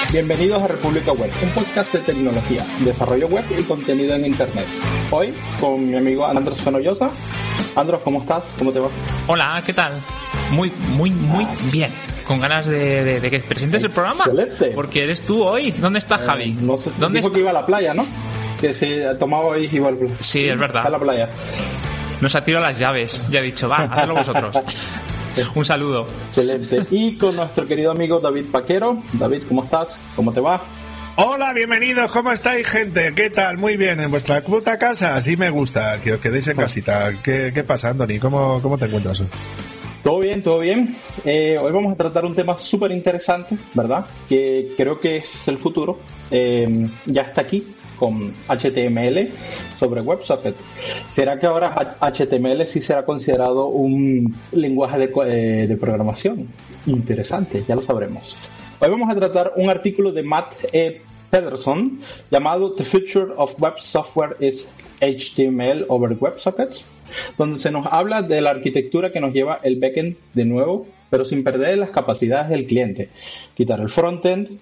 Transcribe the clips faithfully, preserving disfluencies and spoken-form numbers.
Bienvenidos a República Web, un podcast de tecnología, desarrollo web y contenido en internet. Hoy con mi amigo Andros Fenollosa. Andros, ¿cómo estás? ¿Cómo te va? Hola, ¿qué tal? Muy, muy, muy ah, bien. Con ganas de, de, de que presentes el programa. Excelente. Porque eres tú hoy. ¿Dónde está Javi? Eh, no sé, ¿Dónde dijo está? Que iba a la playa, ¿no? Que se tomaba hoy y iba al... Sí, es verdad. A la playa. Nos ha tirado las llaves. Ya he dicho, va, hacedlo vosotros. Un saludo. Excelente. Y con nuestro querido amigo David Paquero. David, ¿cómo estás? ¿Cómo te va? Hola, bienvenidos, ¿cómo estáis, gente? ¿Qué tal? Muy bien, ¿en vuestra puta casa? Así me gusta, que os quedéis en casita. ¿Qué, qué pasa, Anthony? ¿Cómo, cómo te encuentras? Todo bien, todo bien. Eh, hoy vamos a tratar un tema súper interesante, ¿verdad? Que creo que es el futuro. Eh, ya está aquí con H T M L sobre WebSocket. ¿Será que ahora H T M L sí será considerado un lenguaje de, eh, de programación? Interesante, ya lo sabremos. Hoy vamos a tratar un artículo de Matt E. Pedersen llamado The Future of Web Software is H T M L over WebSockets, donde se nos habla de la arquitectura que nos lleva el backend de nuevo, pero sin perder las capacidades del cliente. Quitar el frontend,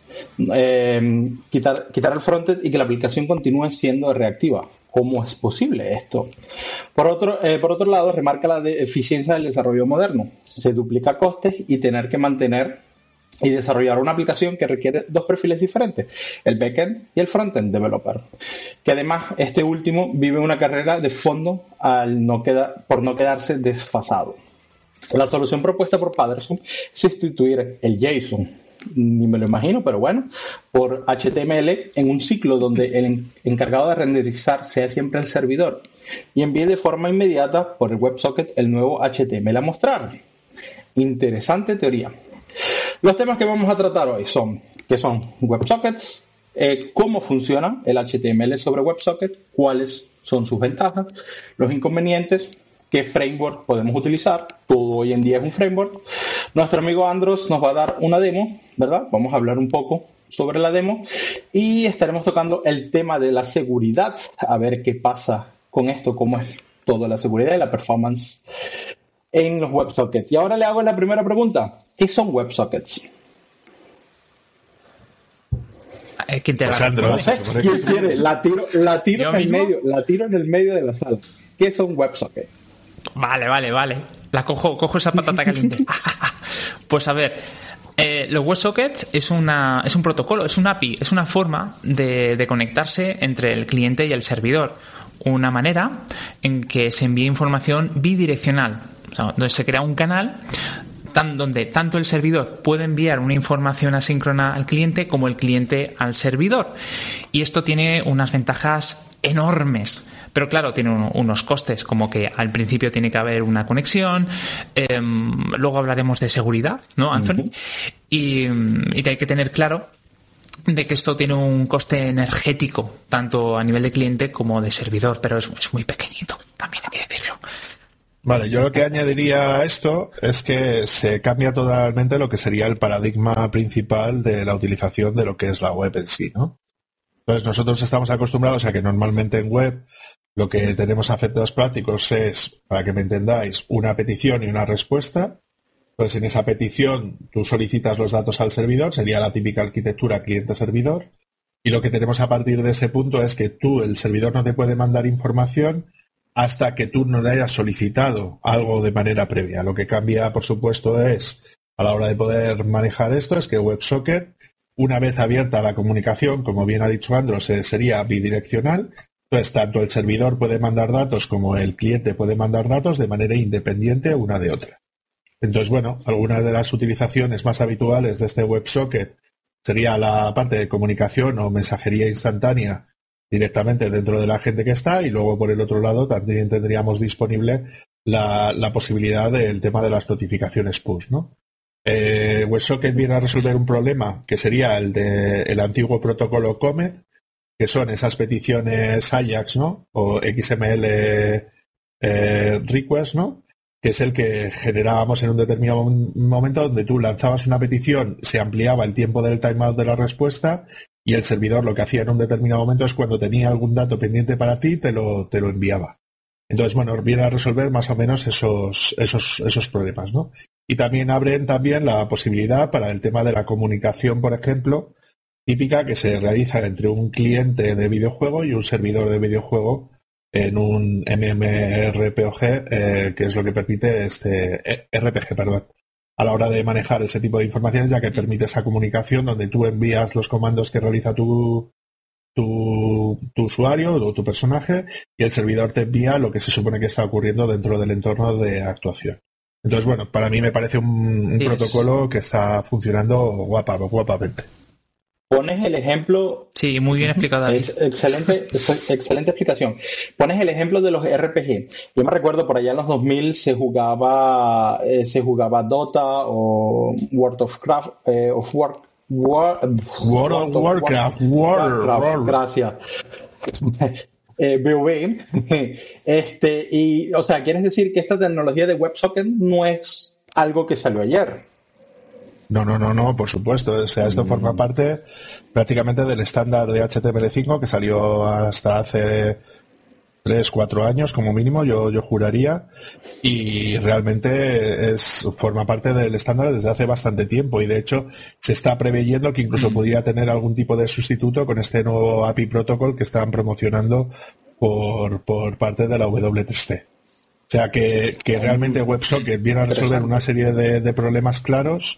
eh, quitar, quitar el frontend y que la aplicación continúe siendo reactiva. ¿Cómo es posible esto? Por otro, eh, por otro lado, remarca la de eficiencia del desarrollo moderno. Se duplica costes y tener que mantener y desarrollar una aplicación que requiere dos perfiles diferentes, el backend y el frontend developer, que además este último vive una carrera de fondo al no quedar, por no quedarse desfasado. La solución propuesta por Pedersen es sustituir el JSON, ni me lo imagino, pero bueno, por H T M L en un ciclo donde el encargado de renderizar sea siempre el servidor y envíe de forma inmediata por el WebSocket el nuevo H T M L a mostrar. Interesante teoría. Los temas que vamos a tratar hoy son, ¿qué son WebSockets? Eh, ¿Cómo funciona el H T M L sobre WebSocket? ¿Cuáles son sus ventajas? Los inconvenientes. ¿Qué framework podemos utilizar? Todo hoy en día es un framework. Nuestro amigo Andros nos va a dar una demo, ¿verdad? Vamos a hablar un poco sobre la demo y estaremos tocando el tema de la seguridad. A ver qué pasa con esto, cómo es toda la seguridad y la performance en los WebSockets. Y ahora le hago la primera pregunta. ¿Qué son WebSockets? ¿Quién te pues la Andros, no sé, ¿quién quiere? La tiro, la tiro en el mismo? medio, la tiro en el medio de la sala. ¿Qué son WebSockets? Vale, vale, vale. La cojo, cojo esa patata caliente. Pues a ver, eh, los WebSockets es una, es un protocolo, es un A P I, es una forma de, de conectarse entre el cliente y el servidor. Una manera en que se envíe información bidireccional, o sea, donde se crea un canal tan, donde tanto el servidor puede enviar una información asíncrona al cliente como el cliente al servidor. Y esto tiene unas ventajas enormes. Pero claro, tiene un, unos costes, como que al principio tiene que haber una conexión, eh, luego hablaremos de seguridad, ¿no, Anthony? Uh-huh. Y, y hay que tener claro de que esto tiene un coste energético, tanto a nivel de cliente como de servidor, pero es, es muy pequeñito, también hay que decirlo. Vale, yo lo que añadiría a esto es que se cambia totalmente lo que sería el paradigma principal de la utilización de lo que es la web en sí, ¿no? Entonces nosotros estamos acostumbrados a que normalmente en web lo que tenemos a efectos prácticos es, para que me entendáis, una petición y una respuesta. Pues en esa petición tú solicitas los datos al servidor, sería la típica arquitectura cliente-servidor, y lo que tenemos a partir de ese punto es que tú, el servidor, no te puede mandar información hasta que tú no le hayas solicitado algo de manera previa. Lo que cambia, por supuesto, es, a la hora de poder manejar esto, es que WebSocket, una vez abierta la comunicación, como bien ha dicho Andros, sería bidireccional. Entonces, tanto el servidor puede mandar datos como el cliente puede mandar datos de manera independiente una de otra. Entonces, bueno, algunas de las utilizaciones más habituales de este WebSocket sería la parte de comunicación o mensajería instantánea directamente dentro de la gente que está, y luego por el otro lado también tendríamos disponible la, la posibilidad del tema de las notificaciones push, ¿no? Eh, WebSocket viene a resolver un problema que sería el de el antiguo protocolo Comet, que son esas peticiones Ajax, ¿no? O X M L eh, request, ¿no? Que es el que generábamos en un determinado momento donde tú lanzabas una petición, se ampliaba el tiempo del timeout de la respuesta y el servidor lo que hacía en un determinado momento es cuando tenía algún dato pendiente para ti, te lo, te lo enviaba. Entonces, bueno, viene a resolver más o menos esos, esos, esos problemas, ¿no? Y también abren también la posibilidad para el tema de la comunicación, por ejemplo, típica que se realiza entre un cliente de videojuego y un servidor de videojuego en un MMORPG, eh, que es lo que permite este R P G, perdón, a la hora de manejar ese tipo de informaciones, ya que permite esa comunicación donde tú envías los comandos que realiza tu, tu, tu usuario o tu personaje y el servidor te envía lo que se supone que está ocurriendo dentro del entorno de actuación. Entonces, bueno, para mí me parece un, un sí, protocolo que está funcionando guapa, guapamente. Pones el ejemplo... Sí, muy bien explicado, David. Ex- excelente, ex- excelente explicación. Pones el ejemplo de los R P G. Yo me recuerdo por allá en los dos mil se jugaba eh, se jugaba Dota o World of Craft, eh, of War, War, World of Warcraft. War, Warcraft. Gracias. eh, V O V. este, y, o sea, ¿quieres decir que esta tecnología de WebSocket no es algo que salió ayer? No, no, no, no, por supuesto. O sea, esto forma parte prácticamente del estándar de H T M L cinco que salió hasta hace tres, cuatro años como mínimo, yo, yo juraría, y realmente es forma parte del estándar desde hace bastante tiempo y de hecho se está preveyendo que incluso mm. podría tener algún tipo de sustituto con este nuevo A P I Protocol que están promocionando por, por parte de la W tres C. O sea que, que realmente WebSocket viene a resolver una serie de, de problemas claros.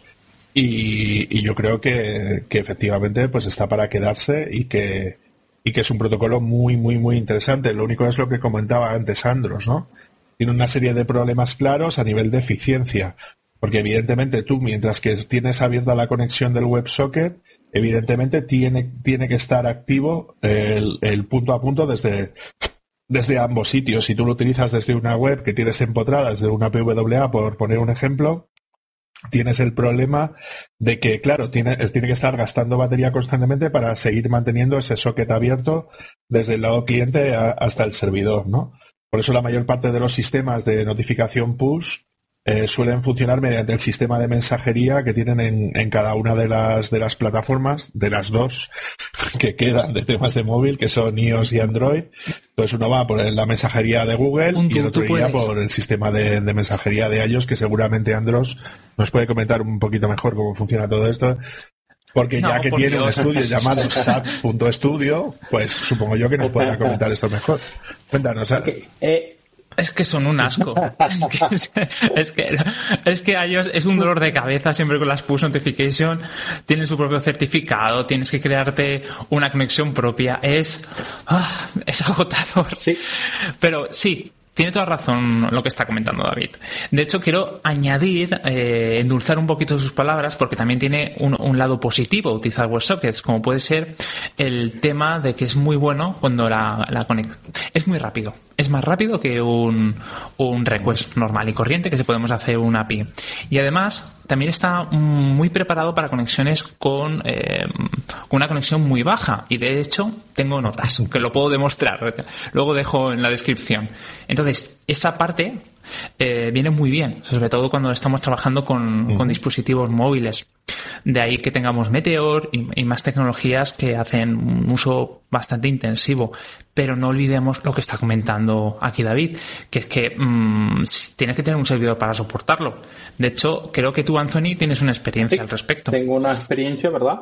Y, y yo creo que, que efectivamente pues está para quedarse y que, y que es un protocolo muy, muy, muy interesante. Lo único es lo que comentaba antes Andros, ¿no? Tiene una serie de problemas claros a nivel de eficiencia. Porque evidentemente tú, mientras que tienes abierta la conexión del WebSocket, evidentemente tiene, tiene que estar activo el, el punto a punto desde, desde ambos sitios. Si tú lo utilizas desde una web que tienes empotrada, desde una P W A, por poner un ejemplo, tienes el problema de que, claro, tiene, tiene que estar gastando batería constantemente para seguir manteniendo ese socket abierto desde el lado cliente a, hasta el servidor, ¿no? Por eso la mayor parte de los sistemas de notificación push eh, suelen funcionar mediante el sistema de mensajería que tienen en, en cada una de las, de las plataformas, de las dos que quedan de temas de móvil, que son iOS y Android. Entonces uno va por la mensajería de Google Un y el otro iría por el sistema de, de mensajería de iOS, que seguramente Andros nos puede comentar un poquito mejor cómo funciona todo esto. Porque no, ya que por tiene Dios. un estudio llamado S A P punto Studio, pues supongo yo que nos podrá comentar esto mejor. Cuéntanos. Okay. Eh, Es que son un asco. es, que, es que es que a ellos es un dolor de cabeza siempre con las push notification. Tienen su propio certificado, tienes que crearte una conexión propia. Es, ah, es agotador. Sí. Pero sí, tiene toda razón lo que está comentando David. De hecho, quiero añadir, eh, endulzar un poquito sus palabras, porque también tiene un, un lado positivo utilizar WebSockets, como puede ser el tema de que es muy bueno cuando la, la conexión es muy rápido. Es más rápido que un, un request normal y corriente que se podemos hacer un A P I. Y además, también está muy preparado para conexiones con, eh, con una conexión muy baja. Y de hecho, tengo notas que lo puedo demostrar. Luego dejo en la descripción. Entonces, esa parte eh, viene muy bien, sobre todo cuando estamos trabajando con, uh-huh. con dispositivos móviles. De ahí que tengamos Meteor y, y más tecnologías que hacen un uso bastante intensivo. Pero no olvidemos lo que está comentando aquí David, que es que mmm, tienes que tener un servidor para soportarlo. De hecho, creo que tú, Anthony, tienes una experiencia sí, al respecto. Tengo una experiencia, ¿verdad?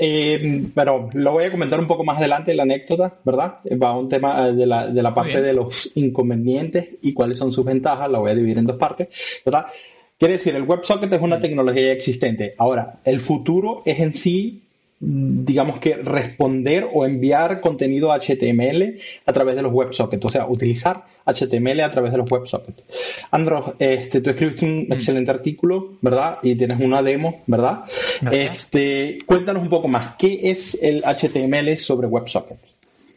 Eh, pero lo voy a comentar un poco más adelante en la anécdota, ¿verdad? Va a un tema de la, de la parte de los inconvenientes y cuáles son sus ventajas. La voy a dividir en dos partes, ¿verdad? Quiere decir, el WebSocket es una tecnología ya existente. Ahora, el futuro es en sí, digamos que responder o enviar contenido H T M L a través de los WebSockets, o sea, utilizar H T M L a través de los WebSockets. Andros, este, tú escribiste un mm. excelente artículo, ¿verdad? Y tienes una demo, ¿verdad? Gracias. Este, cuéntanos un poco más, ¿qué es el H T M L sobre WebSockets?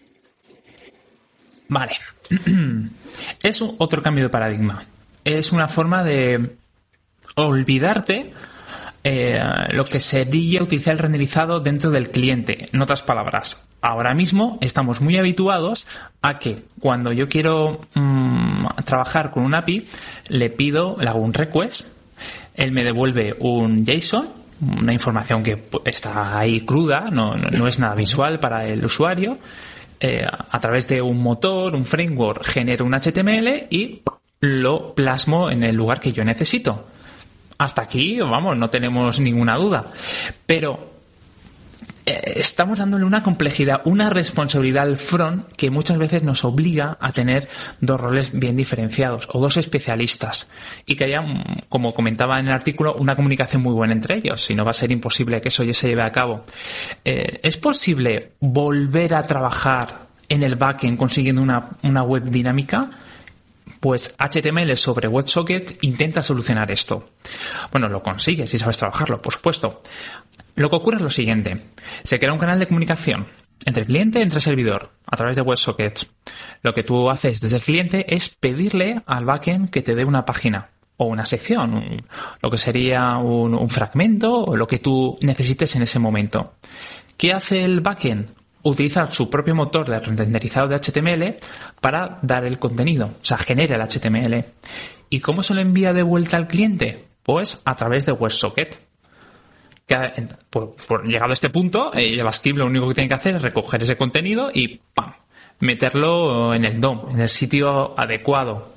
Vale. Es un, otro cambio de paradigma. Es una forma de olvidarte eh, lo que sería utilizar el renderizado dentro del cliente. En otras palabras, ahora mismo estamos muy habituados a que cuando yo quiero mmm, trabajar con un A P I, le pido, le hago un request, él me devuelve un JSON, una información que está ahí cruda, no, no, no es nada visual para el usuario, eh, a través de un motor, un framework, genero un H T M L y lo plasmo en el lugar que yo necesito. Hasta aquí, vamos, no tenemos ninguna duda. Pero eh, estamos dándole una complejidad, una responsabilidad al front que muchas veces nos obliga a tener dos roles bien diferenciados o dos especialistas y que haya, como comentaba en el artículo, una comunicación muy buena entre ellos, si no va a ser imposible que eso ya se lleve a cabo. Eh, ¿Es posible volver a trabajar en el backend consiguiendo una, una web dinámica? Pues H T M L sobre WebSocket intenta solucionar esto. Bueno, lo consigue si sabes trabajarlo, por supuesto. Lo que ocurre es lo siguiente. Se crea un canal de comunicación entre cliente y entre servidor a través de WebSockets. Lo que tú haces desde el cliente es pedirle al backend que te dé una página o una sección, un, lo que sería un, un fragmento o lo que tú necesites en ese momento. ¿Qué hace el backend? Utilizar su propio motor de renderizado de H T M L para dar el contenido, o sea, genera el H T M L. ¿Y cómo se lo envía de vuelta al cliente? Pues a través de WebSocket. Que, por, por llegado a este punto, eh, JavaScript lo único que tiene que hacer es recoger ese contenido y ¡pam!, meterlo en el D O M, en el sitio adecuado.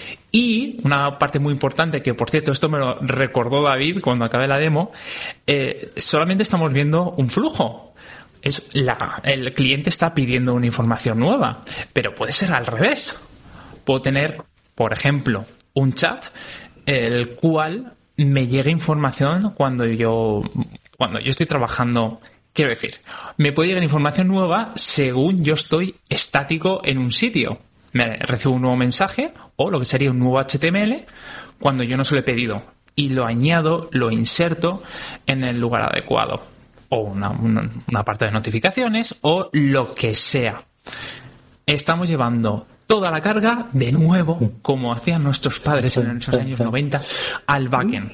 Y una parte muy importante, que por cierto esto me lo recordó David cuando acabé la demo, eh, solamente estamos viendo un flujo. Es la, el cliente está pidiendo una información nueva, pero puede ser al revés. Puedo tener, por ejemplo, un chat el cual me llegue información cuando yo cuando yo estoy trabajando. Quiero decir, me puede llegar información nueva según yo estoy estático en un sitio. Me recibo un nuevo mensaje o lo que sería un nuevo H T M L cuando yo no se lo he pedido y lo añado, lo inserto en el lugar adecuado. O una, una, una parte de notificaciones o lo que sea. Estamos llevando toda la carga de nuevo, como hacían nuestros padres en esos años noventa, al backend.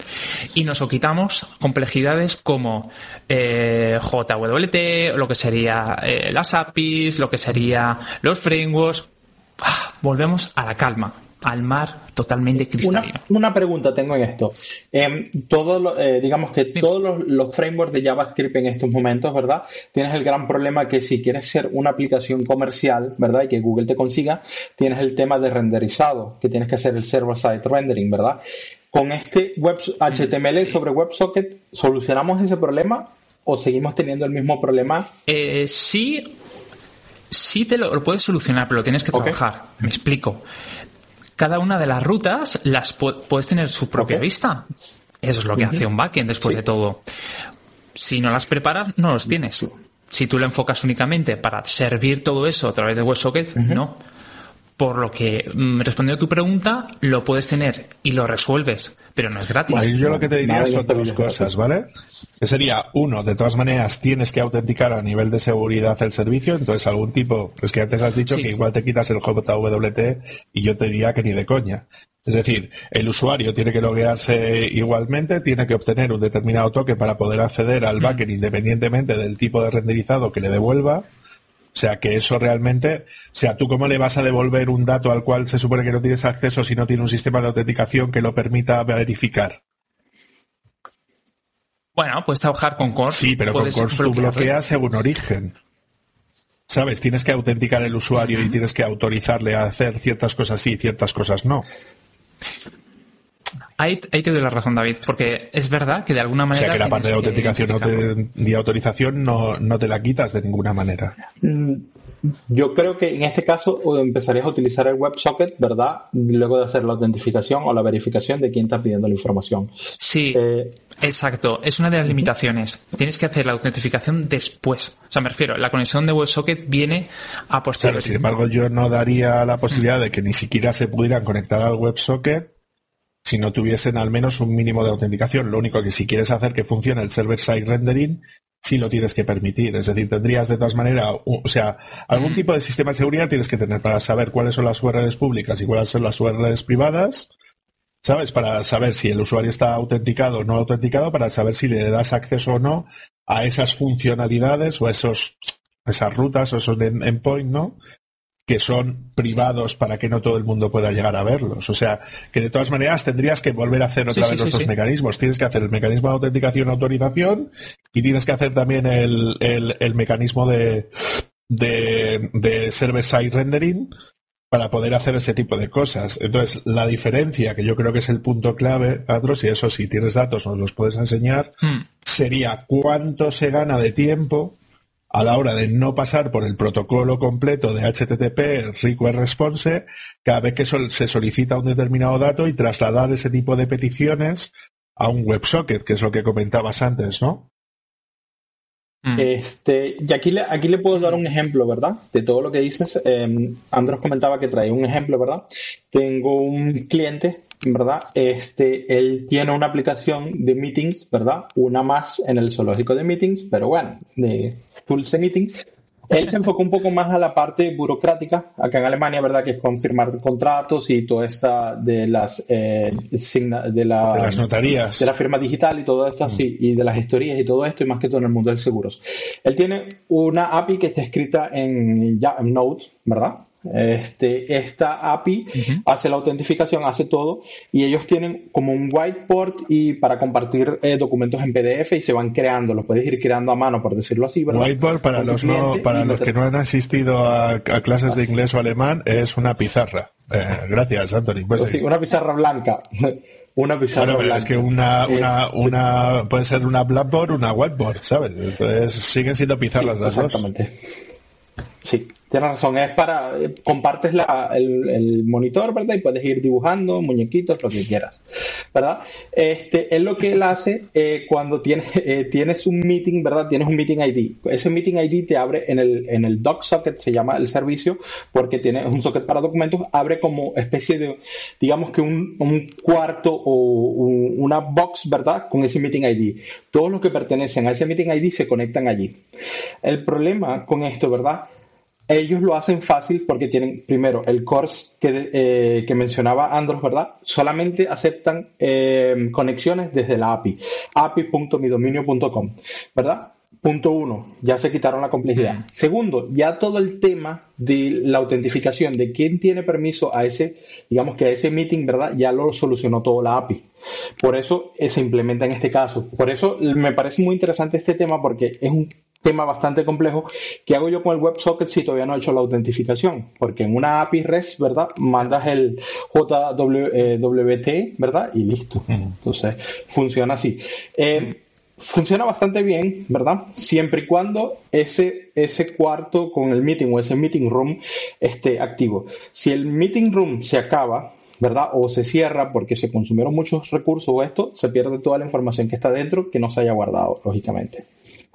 Y nos quitamos complejidades como eh, J W T, lo que sería eh, las A P Is, lo que sería los frameworks. Ah, volvemos a la calma, al mar totalmente cristalino. Una, una pregunta tengo en esto. Eh, todo lo, eh, digamos que Dime. todos los, los frameworks de JavaScript en estos momentos, ¿verdad? Tienes el gran problema que si quieres ser una aplicación comercial, ¿verdad? Y que Google te consiga, tienes el tema de renderizado, que tienes que hacer el server-side rendering, ¿verdad? Con este web H T M L sí. sobre WebSocket, ¿solucionamos ese problema o seguimos teniendo el mismo problema? Eh, sí, sí te lo, lo puedes solucionar, pero lo tienes que trabajar. Okay. Me explico. Cada una de las rutas las pu- puedes tener su propia okay. vista. Eso es lo que uh-huh. hace un backend después sí. de todo. Si no las preparas, no los tienes. Sí. Si tú lo enfocas únicamente para servir todo eso a través de WebSocket, uh-huh. no. Por lo que, respondiendo a tu pregunta, lo puedes tener y lo resuelves, pero no es gratis. Bueno, yo lo que te diría son dos cosas, ¿vale? Que sería, uno, de todas maneras, tienes que autenticar a nivel de seguridad el servicio, entonces algún tipo, es que antes has dicho sí. que igual te quitas el J W T y yo te diría que ni de coña. Es decir, el usuario tiene que loguearse igualmente, tiene que obtener un determinado token para poder acceder al backend mm. independientemente del tipo de renderizado que le devuelva. O sea, que eso realmente... O sea, ¿tú cómo le vas a devolver un dato al cual se supone que no tienes acceso si no tiene un sistema de autenticación que lo permita verificar? Bueno, puedes trabajar con Core. Sí, pero con Core tú bloqueas según origen. ¿Sabes? Tienes que autenticar el usuario uh-huh. y tienes que autorizarle a hacer ciertas cosas sí y ciertas cosas no. Ahí, ahí te doy la razón, David, porque es verdad que de alguna manera... O sea, que la parte de autenticación o de, de autorización no, no te la quitas de ninguna manera. Yo creo que en este caso empezarías a utilizar el WebSocket, ¿verdad? Luego de hacer la autentificación o la verificación de quién está pidiendo la información. Sí, eh, exacto. Es una de las limitaciones. Tienes que hacer la autentificación después. O sea, me refiero, la conexión de WebSocket viene a posteriori. Claro, sin embargo, yo no daría la posibilidad de que ni siquiera se pudieran conectar al WebSocket si no tuviesen al menos un mínimo de autenticación. Lo único que si quieres hacer que funcione el server-side rendering, sí lo tienes que permitir. Es decir, tendrías de todas maneras, o sea, algún tipo de sistema de seguridad tienes que tener para saber cuáles son las U R Ls públicas y cuáles son las U R Ls privadas, ¿sabes? Para saber si el usuario está autenticado o no autenticado, para saber si le das acceso o no a esas funcionalidades o a esos, esas rutas o esos endpoints, ¿no? Que son privados para que no todo el mundo pueda llegar a verlos. O sea, que de todas maneras tendrías que volver a hacer otra sí, vez sí, los sí, dos sí. mecanismos. Tienes que hacer el mecanismo de autenticación y autorización y tienes que hacer también el, el, el mecanismo de, de, de server-side rendering para poder hacer ese tipo de cosas. Entonces, la diferencia, que yo creo que es el punto clave, Andros, y eso si tienes datos nos los puedes enseñar, mm. sería cuánto se gana de tiempo a la hora de no pasar por el protocolo completo de H T T P, Request Response, cada vez que sol- se solicita un determinado dato y trasladar ese tipo de peticiones a un WebSocket, que es lo que comentabas antes, ¿no? Este, y aquí le, aquí le puedo dar un ejemplo, ¿verdad? De todo lo que dices. Eh, Andros comentaba que trae un ejemplo, ¿verdad? Tengo un cliente, ¿verdad? Este, él tiene una aplicación de meetings, ¿verdad? Una más en el zoológico de meetings, pero bueno, de tools de meetings. Él se enfocó un poco más a la parte burocrática, acá en Alemania, ¿verdad? Que es confirmar contratos y toda esta de las eh, signa, de, la, de las notarías, de la firma digital y todo esto, mm. sí, y de las gestorías y todo esto, y más que todo en el mundo de seguros. Él tiene una A P I que está escrita en, ya, en Node, ¿verdad? Este, esta A P I uh-huh. hace la autentificación, hace todo, y ellos tienen como un whiteboard y para compartir eh, documentos en P D F y se van creando, los puedes ir creando a mano, por decirlo así, ¿verdad? Whiteboard, para los no, para los que no han asistido a, a clases de inglés o alemán, es una pizarra. Eh, gracias, Anthony. Pues sí, una pizarra blanca. Una pizarra bueno, pero blanca. Es que una, una, una puede ser una blackboard, una whiteboard, ¿sabes? Entonces siguen siendo pizarras sí, las exactamente. dos. Sí, tienes razón, es para, eh, compartes la, el, el monitor, ¿verdad? Y puedes ir dibujando muñequitos, lo que quieras, ¿verdad? Este, es lo que él hace eh, cuando tienes, eh, tienes un meeting, ¿verdad? Tienes un meeting I D. Ese meeting I D te abre en el, en el doc socket, se llama el servicio, porque tiene un socket para documentos, abre como especie de, digamos que un, un cuarto o un, una box, ¿verdad? Con ese meeting I D. Todos los que pertenecen a ese meeting I D se conectan allí. El problema con esto, ¿verdad? Ellos lo hacen fácil porque tienen, primero, el course que, eh, que mencionaba Andros, ¿verdad? Solamente aceptan eh, conexiones desde la A P I, a p i punto mi dominio punto com, ¿verdad? Punto uno, ya se quitaron la complejidad. Mm. Segundo, ya todo el tema de la autentificación, de quién tiene permiso a ese, digamos que a ese meeting, ¿verdad? Ya lo solucionó todo la A P I. Por eso eh, se implementa en este caso. Por eso me parece muy interesante este tema porque es un tema bastante complejo. ¿Qué hago yo con el WebSocket si todavía no he hecho la autentificación? Porque en una A P I REST, ¿verdad? Mandas el J W T, ¿verdad? Y listo. Entonces, funciona así. Eh, funciona bastante bien, ¿verdad? Siempre y cuando ese, ese cuarto con el meeting o ese meeting room esté activo. Si el meeting room se acaba, ¿verdad? O se cierra porque se consumieron muchos recursos o esto, se pierde toda la información que está dentro que no se haya guardado, lógicamente.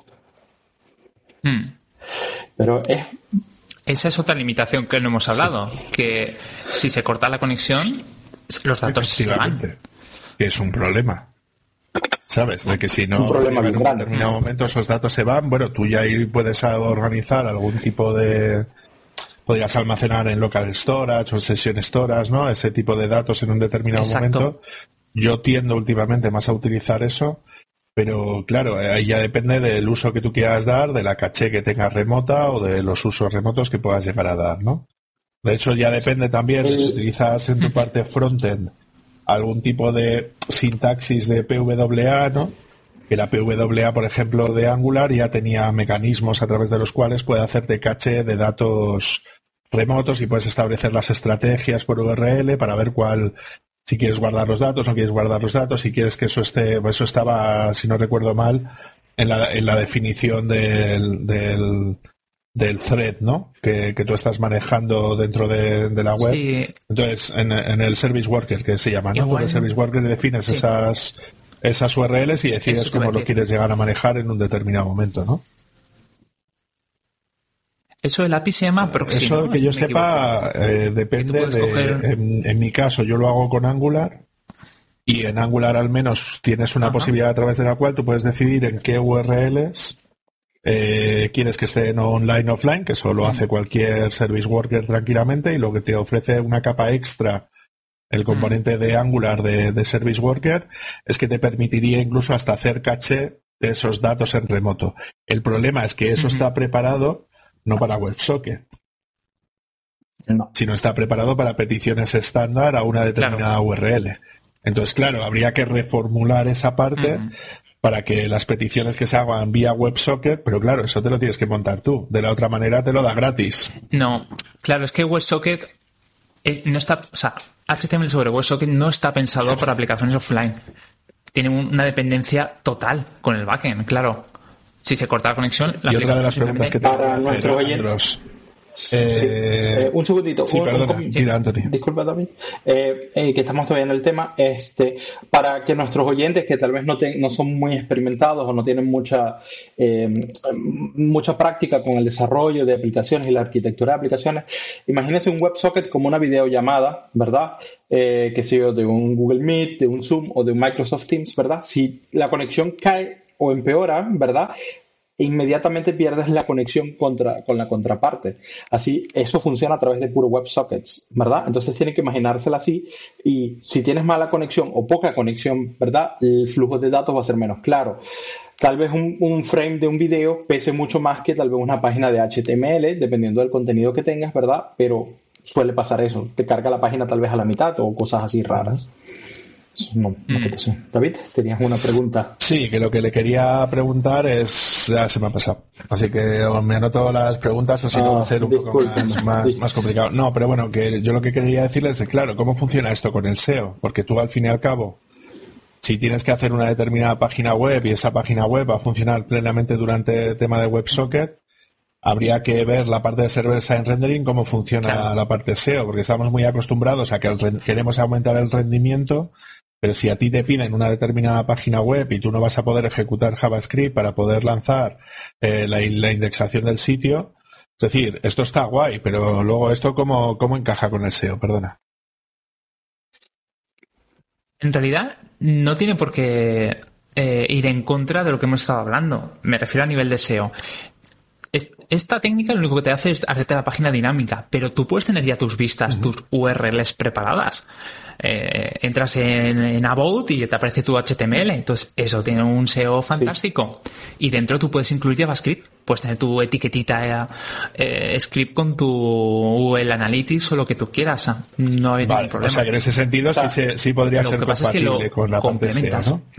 Hmm. Pero es... Esa es otra limitación que no hemos hablado, sí. Que si se corta la conexión, los datos se van. Que es un problema. ¿Sabes? De que si no, un problema en un determinado momento esos datos se van, bueno, tú ya ahí puedes organizar algún tipo de... Podrías almacenar en local storage o en session storage, ¿no? Ese tipo de datos en un determinado Exacto. momento. Yo tiendo últimamente más a utilizar eso, pero claro, ahí ya depende del uso que tú quieras dar, de la caché que tengas remota o de los usos remotos que puedas llegar a dar, ¿no? De hecho, ya depende también de si utilizas en tu parte frontend algún tipo de sintaxis de P W A, ¿no? Que la P W A, por ejemplo, de Angular ya tenía mecanismos a través de los cuales puede hacerte caché de datos remotos y puedes establecer las estrategias por U R L para ver cuál, si quieres guardar los datos, no quieres guardar los datos, si quieres que eso esté, eso estaba, si no recuerdo mal, en la, en la definición del, del, del thread, ¿no? Que, que tú estás manejando dentro de, de la web. Sí. Entonces, en, en el service worker, que se llama, ¿no? Igual, en el service worker defines sí. esas, esas U R Ls y decides cómo lo quieres llegar a manejar en un determinado momento, ¿no? Eso del A P I se llama proxy. Eso ¿no? que yo sepa eh, depende de... Coger... En, en mi caso yo lo hago con Angular y en Angular al menos tienes una Ajá. posibilidad a través de la cual tú puedes decidir en qué U R Ls eh, quieres que estén online o offline, que eso lo uh-huh. hace cualquier service worker tranquilamente, y lo que te ofrece una capa extra el componente uh-huh. de Angular de, de service worker es que te permitiría incluso hasta hacer caché de esos datos en remoto. El problema es que eso uh-huh. está preparado no para WebSocket, no. sino está preparado para peticiones estándar a una determinada claro. U R L. Entonces, claro, habría que reformular esa parte uh-huh. para que las peticiones que se hagan vía WebSocket, pero claro, eso te lo tienes que montar tú. De la otra manera te lo da gratis. No, claro, es que WebSocket eh, no está, o sea, H T M L sobre WebSocket no está pensado para aplicaciones offline. Tiene una dependencia total con el backend, claro. Si se corta la conexión, la y otra de las preguntas que te para nuestros oyentes. Sí. Eh, eh, un segundito. Sí, un, perdona, un, mira, Anthony. Disculpa también. Eh, eh, que estamos todavía en el tema. Este, para que nuestros oyentes que tal vez no, te, no son muy experimentados o no tienen mucha, eh, mucha práctica con el desarrollo de aplicaciones y la arquitectura de aplicaciones, imagínense un WebSocket como una videollamada, ¿verdad? Eh, que sea de un Google Meet, de un Zoom o de un Microsoft Teams, ¿verdad? Si la conexión cae o empeora, ¿verdad?, inmediatamente pierdes la conexión contra, con la contraparte. Así, eso funciona a través de puro WebSockets, ¿verdad? Entonces tienen que imaginársela así, y si tienes mala conexión o poca conexión, ¿verdad?, el flujo de datos va a ser menos claro. Tal vez un, un frame de un video pese mucho más que tal vez una página de H T M L, dependiendo del contenido que tengas, ¿verdad? Pero suele pasar eso, te carga la página tal vez a la mitad o cosas así raras. No, no mm. sé. David, tenías una pregunta. Sí, que lo que le quería preguntar es... Ya se me ha pasado. Así que me anoto las preguntas o si ah, no va a ser un poco más, más, más complicado. No, pero bueno, que yo lo que quería decirles es, claro, ¿cómo funciona esto con el S E O? Porque tú al fin y al cabo, si tienes que hacer una determinada página web y esa página web va a funcionar plenamente durante el tema de WebSocket, habría que ver la parte de server-side rendering, cómo funciona claro. la parte S E O, porque estamos muy acostumbrados a que el, queremos aumentar el rendimiento. Pero si a ti te piden una determinada página web y tú no vas a poder ejecutar JavaScript para poder lanzar eh, la, la indexación del sitio, es decir, esto está guay, pero luego esto cómo, cómo encaja con el S E O, perdona. En realidad no tiene por qué eh, ir en contra de lo que hemos estado hablando. Me refiero a nivel de S E O. Esta técnica lo único que te hace es hacerte la página dinámica, pero tú puedes tener ya tus vistas, uh-huh. tus U R Ls preparadas. Eh, entras en, en About y te aparece tu H T M L, entonces eso tiene un S E O fantástico. Sí. Y dentro tú puedes incluir JavaScript, puedes tener tu etiquetita eh, eh, script con tu U L Analytics o lo que tú quieras, no hay vale, ningún problema. O sea que en ese sentido o sea, sí, sí, sí podría ser compatible es que con la parte S E O, ¿no?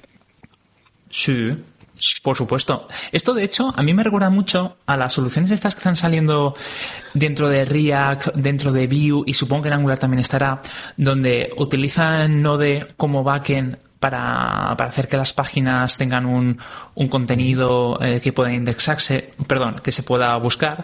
Sí. Por supuesto. Esto, de hecho, a mí me recuerda mucho a las soluciones estas que están saliendo dentro de React, dentro de Vue, y supongo que en Angular también estará, donde utilizan Node como backend para, para hacer que las páginas tengan un, un contenido eh, que pueda indexarse, perdón, que se pueda buscar.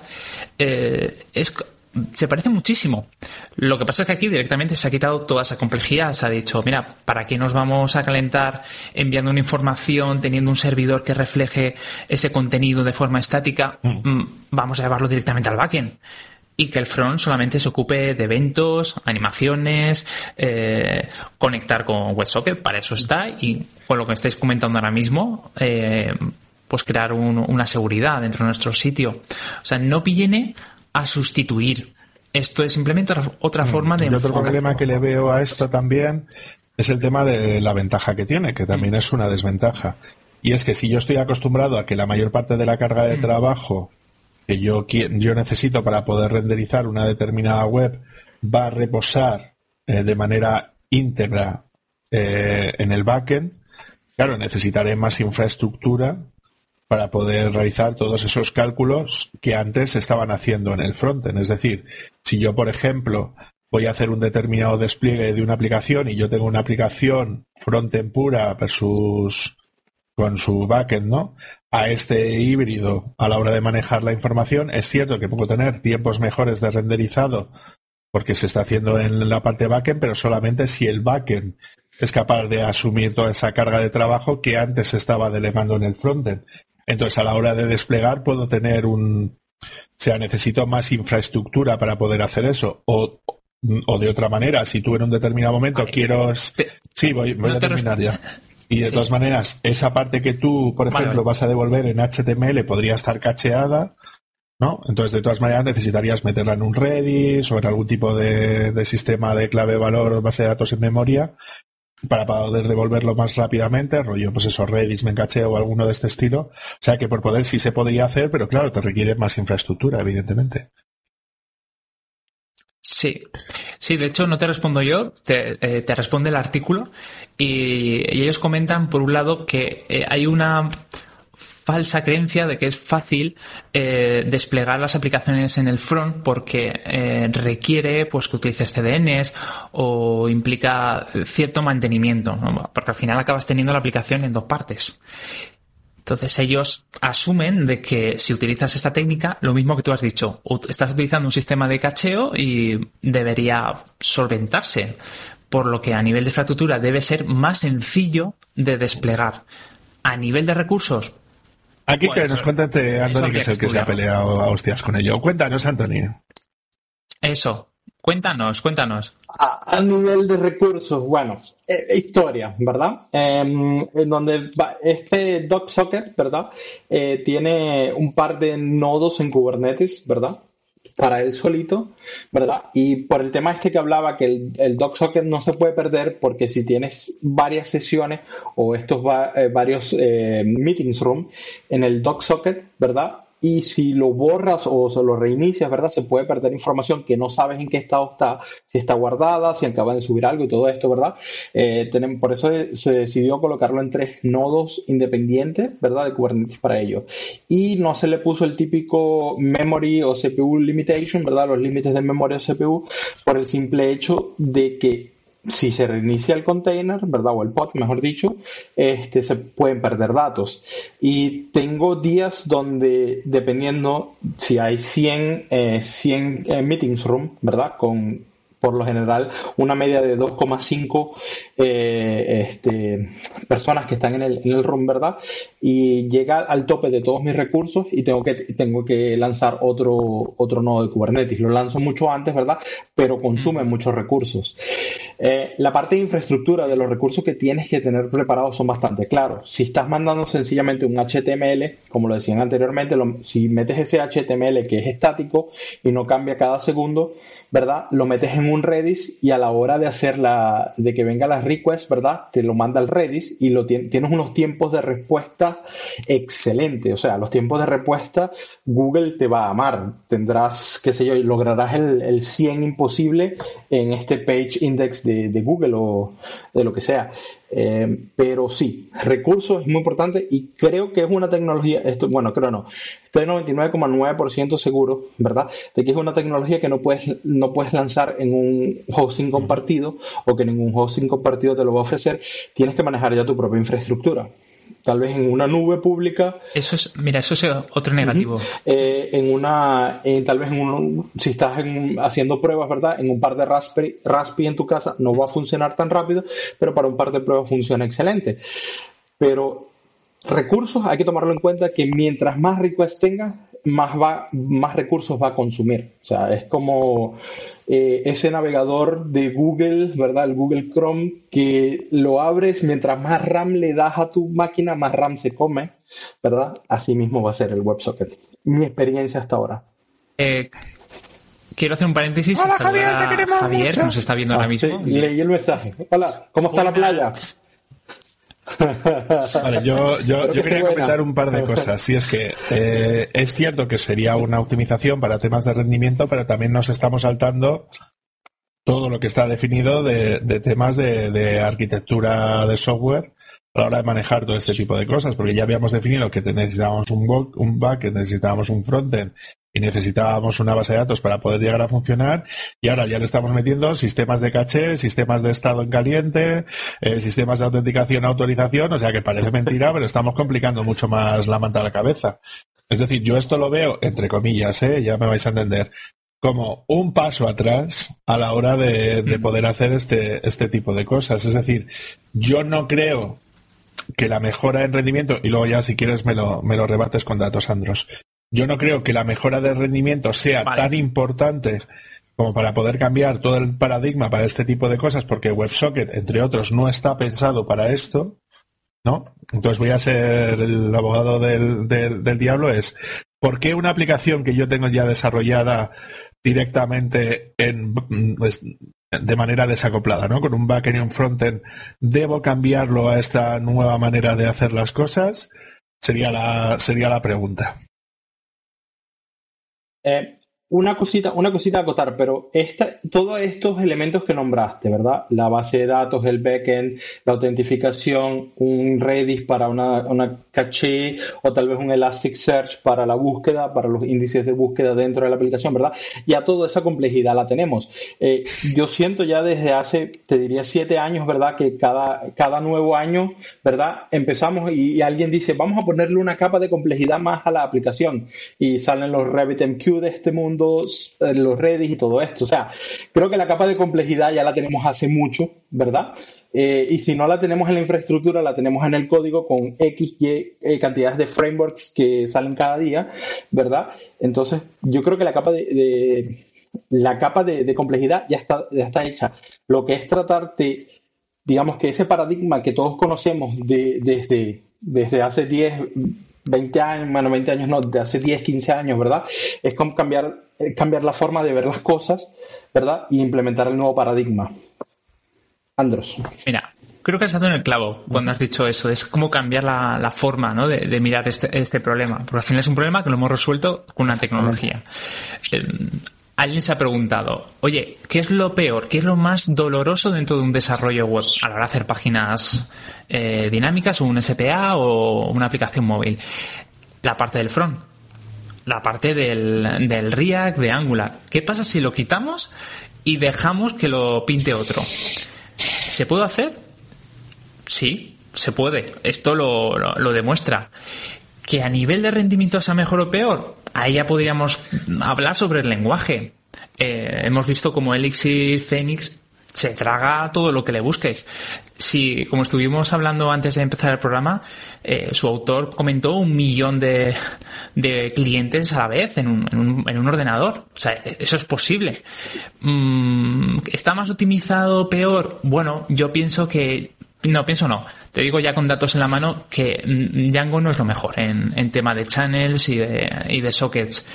Eh, es... Se parece muchísimo. Lo que pasa es que aquí directamente se ha quitado toda esa complejidad. Se ha dicho, mira, ¿para qué nos vamos a calentar enviando una información, teniendo un servidor que refleje ese contenido de forma estática? Mm. Vamos a llevarlo directamente al backend. Y que el front solamente se ocupe de eventos, animaciones, eh, conectar con WebSocket, para eso está. Y con lo que estáis comentando ahora mismo, eh, pues crear un, una seguridad dentro de nuestro sitio. O sea, no viene a sustituir. Esto es simplemente otra, otra forma de... Y otro problema que le veo a esto también es el tema de la ventaja que tiene, que también mm. es una desventaja. Y es que si yo estoy acostumbrado a que la mayor parte de la carga de mm. trabajo que yo, yo necesito para poder renderizar una determinada web va a reposar eh, de manera íntegra eh, en el backend, claro, necesitaré más infraestructura para poder realizar todos esos cálculos que antes se estaban haciendo en el frontend. Es decir, si yo, por ejemplo, voy a hacer un determinado despliegue de una aplicación y yo tengo una aplicación frontend pura versus con su backend, ¿no? A este híbrido a la hora de manejar la información, es cierto que puedo tener tiempos mejores de renderizado porque se está haciendo en la parte backend, pero solamente si el backend es capaz de asumir toda esa carga de trabajo que antes se estaba delegando en el frontend. Entonces, a la hora de desplegar, puedo tener un... O sea, necesito más infraestructura para poder hacer eso. O, o de otra manera, si tú en un determinado momento vale. quiero... Sí, voy, voy no a terminar ya. Y de sí. todas maneras, esa parte que tú, por ejemplo, vale, vale. vas a devolver en H T M L podría estar cacheada, ¿no? Entonces, de todas maneras, necesitarías meterla en un Redis o en algún tipo de, de sistema de clave-valor o base de datos en memoria para poder devolverlo más rápidamente, rollo, pues eso, Redis, Memcache o alguno de este estilo. O sea que por poder sí se podría hacer, pero claro, te requiere más infraestructura, evidentemente. Sí, sí, de hecho no te respondo yo, te, eh, te responde el artículo y, y ellos comentan, por un lado, que eh, hay una falsa creencia de que es fácil eh, desplegar las aplicaciones en el front porque eh, requiere pues que utilices C D Ns o implica cierto mantenimiento, ¿no? Porque al final acabas teniendo la aplicación en dos partes. Entonces ellos asumen de que si utilizas esta técnica, lo mismo que tú has dicho, estás utilizando un sistema de cacheo y debería solventarse, por lo que a nivel de infraestructura debe ser más sencillo de desplegar. A nivel de recursos... Aquí pues, que nos cuéntate, Anthony, que es el que se ha peleado a hostias con ello. Cuéntanos, Anthony. Eso. Cuéntanos, cuéntanos. A, a nivel de recursos, bueno, eh, historia, ¿verdad? Eh, en donde va, este DocSocket, ¿verdad? Eh, tiene un par de nodos en Kubernetes, ¿verdad? Para él solito, ¿verdad? Y por el tema este que hablaba, que el, el DocSocket no se puede perder porque si tienes varias sesiones o estos va, eh, varios eh, meetings room en el DocSocket, ¿verdad? Y si lo borras o se lo reinicias, ¿verdad? Se puede perder información que no sabes en qué estado está, si está guardada, si acaban de subir algo y todo esto, ¿verdad? Eh, tenemos, por eso se decidió colocarlo en tres nodos independientes, ¿verdad? De Kubernetes para ello. Y no se le puso el típico memory o C P U limitation, ¿verdad? Los límites de memoria o C P U, por el simple hecho de que si se reinicia el container, ¿verdad? O el pod, mejor dicho, este, se pueden perder datos. Y tengo días donde, dependiendo si hay cien, eh, cien eh, meetings room, ¿verdad? Con, por lo general, una media de dos coma cinco eh, este, personas que están en el, en el room, ¿verdad? Y llega al tope de todos mis recursos y tengo que, tengo que lanzar otro, otro nodo de Kubernetes. Lo lanzo mucho antes, ¿verdad? Pero consume muchos recursos. Eh, la parte de infraestructura de los recursos que tienes que tener preparados son bastante claros. Si estás mandando sencillamente un H T M L, como lo decían anteriormente, lo, si metes ese H T M L que es estático y no cambia cada segundo, ¿verdad? Lo metes en un Redis y a la hora de hacer la, de que venga la request, ¿verdad? Te lo manda al Redis y lo tienes unos tiempos de respuesta excelentes. O sea, los tiempos de respuesta Google te va a amar. Tendrás, qué sé yo, lograrás el, el cien imposible en este page index de, de Google o de lo que sea. Eh, pero sí, recursos es muy importante y creo que es una tecnología, esto, bueno, creo no, estoy noventa y nueve coma nueve por ciento seguro, ¿verdad? De que es una tecnología que no puedes, no puedes lanzar en un hosting compartido o que ningún hosting compartido te lo va a ofrecer. Tienes que manejar ya tu propia infraestructura. Tal vez en una nube pública. Eso es, mira, eso es otro negativo. Uh-huh. Eh, en una, en, tal vez en un, si estás en, haciendo pruebas, ¿verdad? En un par de Raspberry, Raspberry en tu casa no va a funcionar tan rápido, pero para un par de pruebas funciona excelente. Pero recursos hay que tomarlo en cuenta que mientras más requests tengas, más va, más recursos va a consumir. O sea, es como eh, ese navegador de Google, ¿verdad? El Google Chrome, que lo abres, mientras más RAM le das a tu máquina, más RAM se come, ¿verdad? Así mismo va a ser el WebSocket. Mi experiencia hasta ahora. Eh, quiero hacer un paréntesis. Hola, Javier, te queremos Javier, mucho. que nos está viendo Ah, ahora mismo. Sí, leí el mensaje. Hola, ¿cómo está Buenas. la playa? Vale, yo, yo, yo quería buena. comentar un par de cosas. Si es que eh, es cierto que sería una optimización para temas de rendimiento, pero también nos estamos saltando todo lo que está definido de, de temas de, de arquitectura de software a la hora de manejar todo este tipo de cosas, porque ya habíamos definido que necesitábamos un, bo- un back, que necesitábamos un frontend y necesitábamos una base de datos para poder llegar a funcionar, y ahora ya le estamos metiendo sistemas de caché, sistemas de estado en caliente, eh, sistemas de autenticación, autorización, o sea que parece mentira, pero estamos complicando mucho más la manta a la cabeza. Es decir, yo esto lo veo, entre comillas, ¿eh? Ya me vais a entender, como un paso atrás a la hora de, de poder hacer este, este tipo de cosas. Es decir, yo no creo que la mejora en rendimiento, y luego ya si quieres me lo, me lo rebates con datos, Andros, yo no creo que la mejora de rendimiento sea Vale. tan importante como para poder cambiar todo el paradigma para este tipo de cosas, porque WebSocket, entre otros, no está pensado para esto, ¿no? Entonces voy a ser el abogado del, del, del diablo. Es, ¿por qué una aplicación que yo tengo ya desarrollada directamente en, pues, de manera desacoplada, ¿no? Con un backend y un frontend, debo cambiarlo a esta nueva manera de hacer las cosas? Sería la, sería la pregunta. Eh, Una cosita, una cosita a acotar, pero esta, todos estos elementos que nombraste, ¿verdad? La base de datos, el backend, la autentificación, un Redis para una, una caché o tal vez un Elasticsearch para la búsqueda, para los índices de búsqueda dentro de la aplicación, ¿verdad? Ya toda esa complejidad la tenemos. Eh, yo siento ya desde hace, te diría, siete años, ¿verdad? Que cada, cada nuevo año, ¿verdad? Empezamos y, y alguien dice, vamos a ponerle una capa de complejidad más a la aplicación y salen los RabbitMQ de este mundo, los Redis y todo esto. O sea, creo que la capa de complejidad ya la tenemos hace mucho, ¿verdad? Eh, y si no la tenemos en la infraestructura, la tenemos en el código con X, Y eh, cantidades de frameworks que salen cada día, ¿verdad? Entonces, yo creo que la capa de, de la capa de, de complejidad ya está, ya está hecha. Lo que es tratar de, digamos que ese paradigma que todos conocemos de, desde, desde hace diez, veinte años, bueno, veinte años no, de hace diez, quince años, ¿verdad? Es como cambiar, cambiar la forma de ver las cosas, ¿verdad? Y implementar el nuevo paradigma. Andros. Mira, creo que has dado en el clavo cuando has dicho eso. Es como cambiar la, la forma, ¿no? de, de mirar este, este problema. Porque al final es un problema que lo hemos resuelto con una tecnología. Eh, alguien se ha preguntado, oye, ¿qué es lo peor? ¿Qué es lo más doloroso dentro de un desarrollo web a la hora de hacer páginas eh, dinámicas o un S P A o una aplicación móvil? La parte del front. La parte del, del React, de Angular. ¿Qué pasa si lo quitamos y dejamos que lo pinte otro? ¿Se puede hacer? Sí, se puede. Esto lo, lo, lo demuestra. ¿Que a nivel de rendimiento sea mejor o peor? Ahí ya podríamos hablar sobre el lenguaje. Eh, hemos visto como Elixir, Phoenix se traga todo lo que le busques. Si, como estuvimos hablando antes de empezar el programa, eh, su autor comentó un millón de, de clientes a la vez en un, en, un, en un ordenador. O sea, eso es posible. Mm, ¿está más optimizado, peor? Bueno, yo pienso que... No, pienso no. Te digo ya con datos en la mano que Django no es lo mejor en, en tema de channels y de, y de sockets.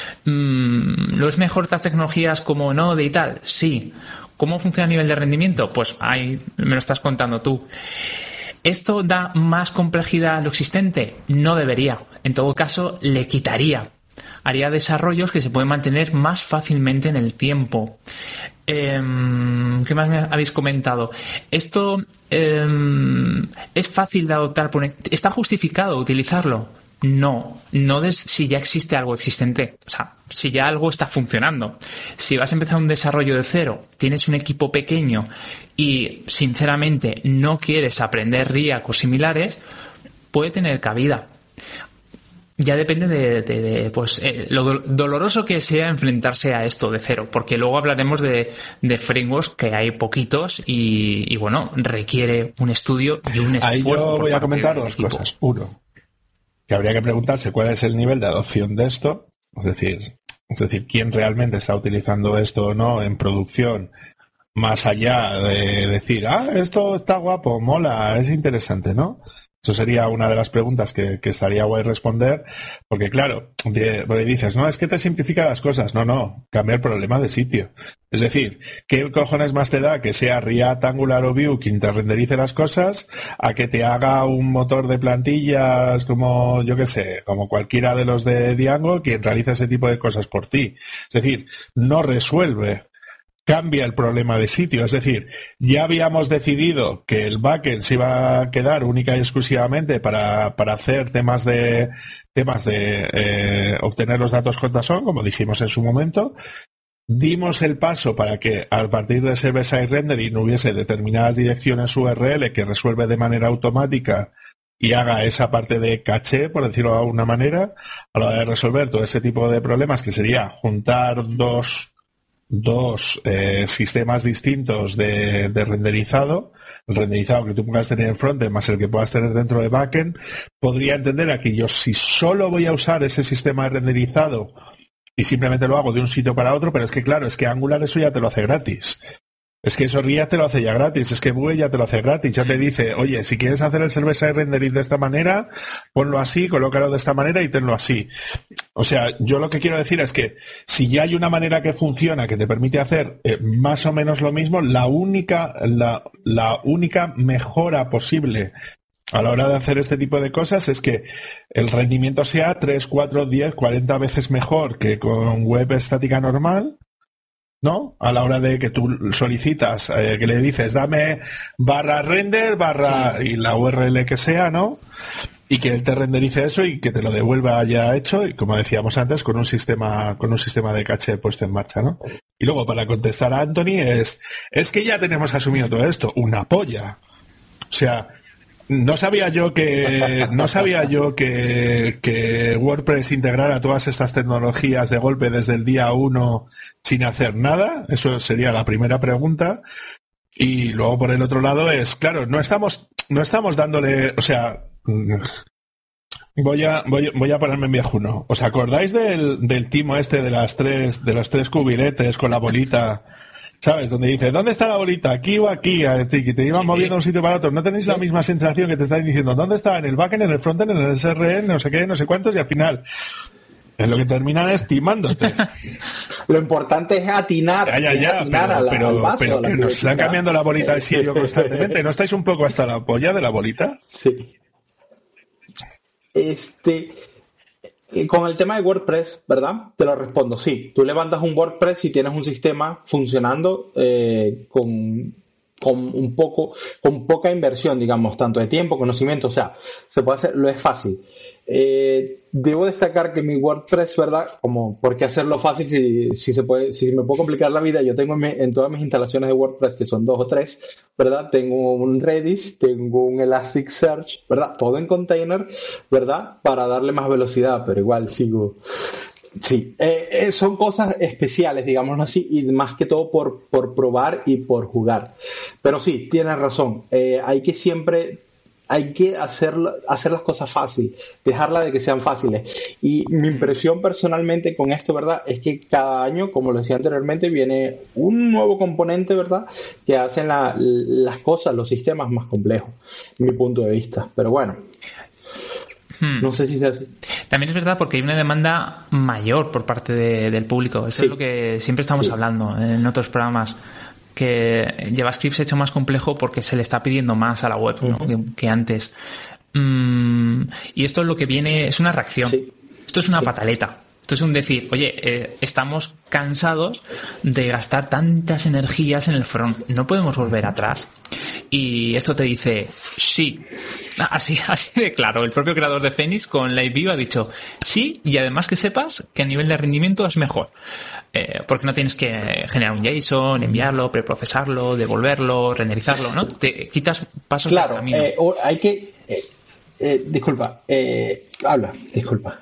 Mm, ¿lo es mejor otras tecnologías como Node y tal? Sí. ¿Cómo funciona a nivel de rendimiento? Pues ahí me lo estás contando tú. ¿Esto da más complejidad a lo existente? No debería. En todo caso, le quitaría. Haría desarrollos que se pueden mantener más fácilmente en el tiempo. Eh, ¿Qué más me habéis comentado? Esto eh, es fácil de adoptar. ¿Está justificado utilizarlo? No, no des, si ya existe algo existente, o sea, si ya algo está funcionando. Si vas a empezar un desarrollo de cero, tienes un equipo pequeño y sinceramente no quieres aprender React o similares, puede tener cabida. Ya depende de, de, de pues eh, lo do- doloroso que sea enfrentarse a esto de cero, porque luego hablaremos de, de frameworks que hay poquitos y, y bueno, requiere un estudio y un esfuerzo. Ahí yo voy a comentar dos equipo. cosas. Uno, que habría que preguntarse cuál es el nivel de adopción de esto, es decir, es decir, quién realmente está utilizando esto o no en producción, más allá de decir, ah, esto está guapo, mola, es interesante, ¿no? Eso sería una de las preguntas que, que estaría guay responder, porque claro, de, porque dices, no, es que te simplifica las cosas. No, no, cambia el problema de sitio. Es decir, ¿qué cojones más te da que sea React, Angular o Vue quien te renderice las cosas a que te haga un motor de plantillas como, yo qué sé, como cualquiera de los de Django quien realiza ese tipo de cosas por ti? Es decir, no resuelve. Cambia el problema de sitio, es decir, ya habíamos decidido que el backend se iba a quedar única y exclusivamente para, para hacer temas de temas de eh, obtener los datos J S O N, como dijimos en su momento. Dimos el paso para que a partir de server-side rendering hubiese determinadas direcciones U R L que resuelve de manera automática y haga esa parte de caché, por decirlo de alguna manera, a la hora de resolver todo ese tipo de problemas, que sería juntar dos dos eh, sistemas distintos de, de renderizado, el renderizado que tú puedas tener en frontend más el que puedas tener dentro de backend. Podría entender aquí yo, si solo voy a usar ese sistema de renderizado y simplemente lo hago de un sitio para otro, pero es que claro, es que Angular eso ya te lo hace gratis. Es que eso React te lo hace ya gratis, es que Vue ya te lo hace gratis, ya te dice, oye, si quieres hacer el server-side rendering de esta manera, ponlo así, colócalo de esta manera y tenlo así. O sea, yo lo que quiero decir es que si ya hay una manera que funciona, que te permite hacer eh, más o menos lo mismo, la única, la, la única mejora posible a la hora de hacer este tipo de cosas es que el rendimiento sea tres, cuatro, diez, cuarenta veces mejor que con web estática normal, ¿no? A la hora de que tú solicitas, eh, que le dices, dame barra render, barra sí. y la U R L que sea, ¿no? Y que él te renderice eso y que te lo devuelva ya hecho, y como decíamos antes, con un sistema, con un sistema de caché puesto en marcha, ¿no? Y luego para contestar a Anthony es, es que ya tenemos asumido todo esto, una polla. O sea, no sabía yo que no sabía yo que, que WordPress integrara todas estas tecnologías de golpe desde el día uno sin hacer nada. Eso sería la primera pregunta. Y luego por el otro lado es, claro, no estamos no estamos dándole, o sea, voy a voy, voy a ponerme en viejuno. ¿Os acordáis del, del timo este de las tres de los tres cubiletes con la bolita? ¿Sabes? Donde dice, ¿dónde está la bolita? ¿Aquí o aquí? Que te iban moviendo de un sitio para otro. No tenéis la misma sensación que te están diciendo, ¿dónde está? En el backend, en el frontend, en el S R N, no sé qué, no sé cuántos, y al final, en lo que terminan es timándote. Lo importante es atinar. Ya, ya, ya, atinar pero, a la, pero, al vaso, pero a la que nos están cambiando la bolita de sitio constantemente. ¿No estáis un poco hasta la polla de la bolita? Sí. Este... Con el tema de WordPress, ¿verdad? Te lo respondo, sí. Tú levantas un WordPress y tienes un sistema funcionando eh, con, con un poco, con poca inversión, digamos, tanto de tiempo, conocimiento, o sea, se puede hacer, lo es fácil. Eh, debo destacar que mi WordPress, ¿verdad? Como, ¿por qué hacerlo fácil si, si se puede, si me puedo complicar la vida? Yo tengo en, mi, en todas mis instalaciones de WordPress, que son dos o tres, ¿verdad? Tengo un Redis, tengo un Elasticsearch, ¿verdad? Todo en container, ¿verdad? Para darle más velocidad, pero igual sigo. Sí, eh, eh, son cosas especiales, digámoslo así, y más que todo por, por probar y por jugar. Pero sí, tienes razón. Eh, hay que siempre... Hay que hacer, hacer las cosas fácil, dejarla de que sean fáciles. Y mi impresión personalmente con esto, ¿verdad? Es que cada año, como lo decía anteriormente, viene un nuevo componente, ¿verdad? Que hacen la, las cosas, los sistemas más complejos, mi punto de vista. Pero bueno, hmm. no sé si se hace. También es verdad porque hay una demanda mayor por parte de, del público. Eso sí. es lo que siempre estamos sí. hablando en otros programas. Que JavaScript se ha hecho más complejo porque se le está pidiendo más a la web, ¿no? uh-huh. que, que antes. Mm, y esto es lo que viene, es una reacción. Sí. Esto es una sí. pataleta. Esto es un decir, oye, eh, estamos cansados de gastar tantas energías en el front. No podemos volver atrás. Y esto te dice, sí. Así, así de claro. El propio creador de Phoenix con LiveView ha dicho, sí, y además que sepas que a nivel de rendimiento es mejor. Eh, porque no tienes que generar un JSON, enviarlo, preprocesarlo, devolverlo, renderizarlo, ¿no? Te quitas pasos claro, del camino. Eh, hay que... Eh, eh, disculpa. Eh, habla, disculpa.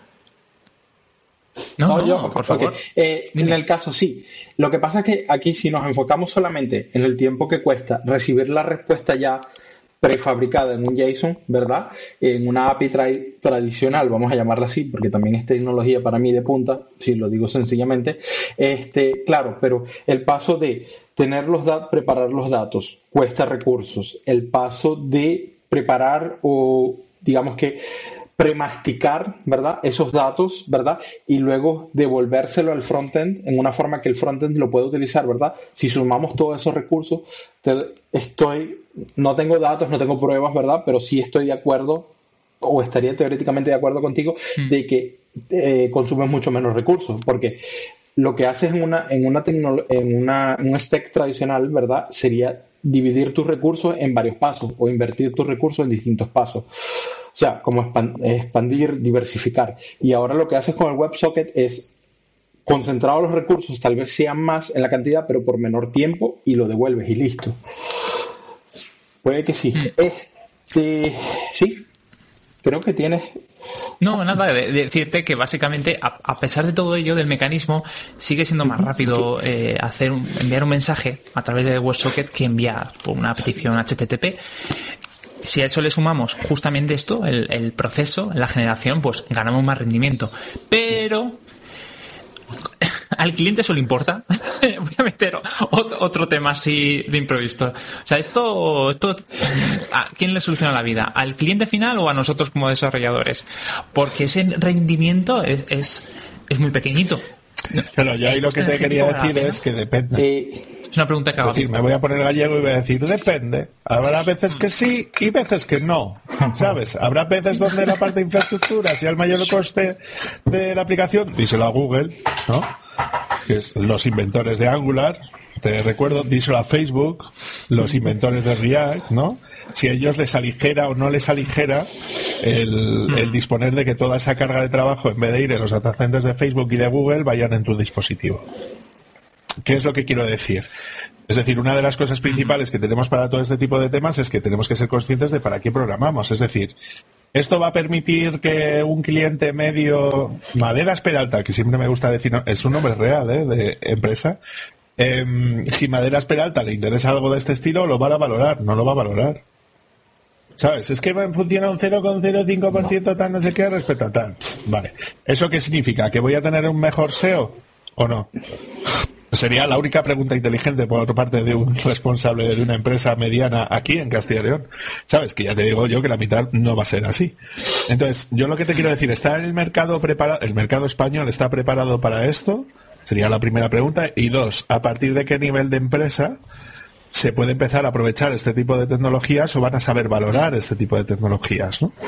No, no, no yo, por okay. favor. Eh, en el caso, sí. Lo que pasa es que aquí, si nos enfocamos solamente en el tiempo que cuesta recibir la respuesta ya prefabricada en un JSON, ¿verdad? En una A P I tra- tradicional, vamos a llamarla así, porque también es tecnología para mí de punta, si lo digo sencillamente. Este, claro, pero el paso de tener los datos, preparar los datos, cuesta recursos. El paso de preparar o, digamos que, premasticar, ¿verdad? Esos datos, ¿verdad? Y luego devolvérselo al frontend en una forma que el frontend lo pueda utilizar, ¿verdad? Si sumamos todos esos recursos, te, estoy, no tengo datos, no tengo pruebas, ¿verdad? Pero sí estoy de acuerdo, o estaría teóricamente de acuerdo contigo, mm. de que eh, consumes mucho menos recursos, porque lo que haces en una, en una tecno, en una, en un stack tradicional, ¿verdad? Sería dividir tus recursos en varios pasos, o invertir tus recursos en distintos pasos. O sea, como expandir, diversificar. Y ahora lo que haces con el WebSocket es concentrar los recursos, tal vez sean más en la cantidad, pero por menor tiempo, y lo devuelves y listo. Puede que sí. Mm. Este, sí, creo que tienes... No, nada, de, de decirte que básicamente, a, a pesar de todo ello, del mecanismo, sigue siendo más rápido eh, hacer un, enviar un mensaje a través de WebSocket que enviar por una petición H T T P. Si a eso le sumamos justamente esto, el, el proceso, la generación, pues ganamos más rendimiento. Pero al cliente eso le importa. Voy a meter otro tema así de improviso. O sea, esto, esto, ¿a quién le soluciona la vida? ¿Al cliente final o a nosotros como desarrolladores? Porque ese rendimiento es, es, es muy pequeñito. Pero yo ahí lo que te quería decir es que depende. Eh, Es una pregunta que hago. Es decir, me voy a poner gallego y voy a decir, depende. Habrá veces que sí y veces que no, ¿sabes? Habrá veces donde la parte de infraestructura sea el mayor coste de la aplicación, díselo a Google, ¿no? Que es los inventores de Angular. Te recuerdo, díselo a Facebook, los inventores de React, ¿no? Si a ellos les aligera o no les aligera el, el disponer de que toda esa carga de trabajo, en vez de ir en los data centers de Facebook y de Google, vayan en tu dispositivo. ¿Qué es lo que quiero decir? Es decir, una de las cosas principales que tenemos para todo este tipo de temas es que tenemos que ser conscientes de para qué programamos. Es decir, esto va a permitir que un cliente medio, Maderas Peralta, que siempre me gusta decir, no, es un nombre real, ¿eh?, de empresa. Eh, si Maderas Peralta le interesa algo de este estilo, lo va a valorar, no lo va a valorar. ¿Sabes? Es que funciona un cero coma cero cinco por ciento tal no sé qué respecto a tal. Vale. ¿Eso qué significa? ¿Que voy a tener un mejor S E O o no? Sería la única pregunta inteligente por otra parte de un responsable de una empresa mediana aquí en Castilla y León. ¿Sabes? Que ya te digo yo que la mitad no va a ser así. Entonces, yo lo que te quiero decir, ¿está el mercado preparado, el mercado español está preparado para esto? Sería la primera pregunta. Y dos, ¿a partir de qué nivel de empresa se puede empezar a aprovechar este tipo de tecnologías o van a saber valorar este tipo de tecnologías, ¿no?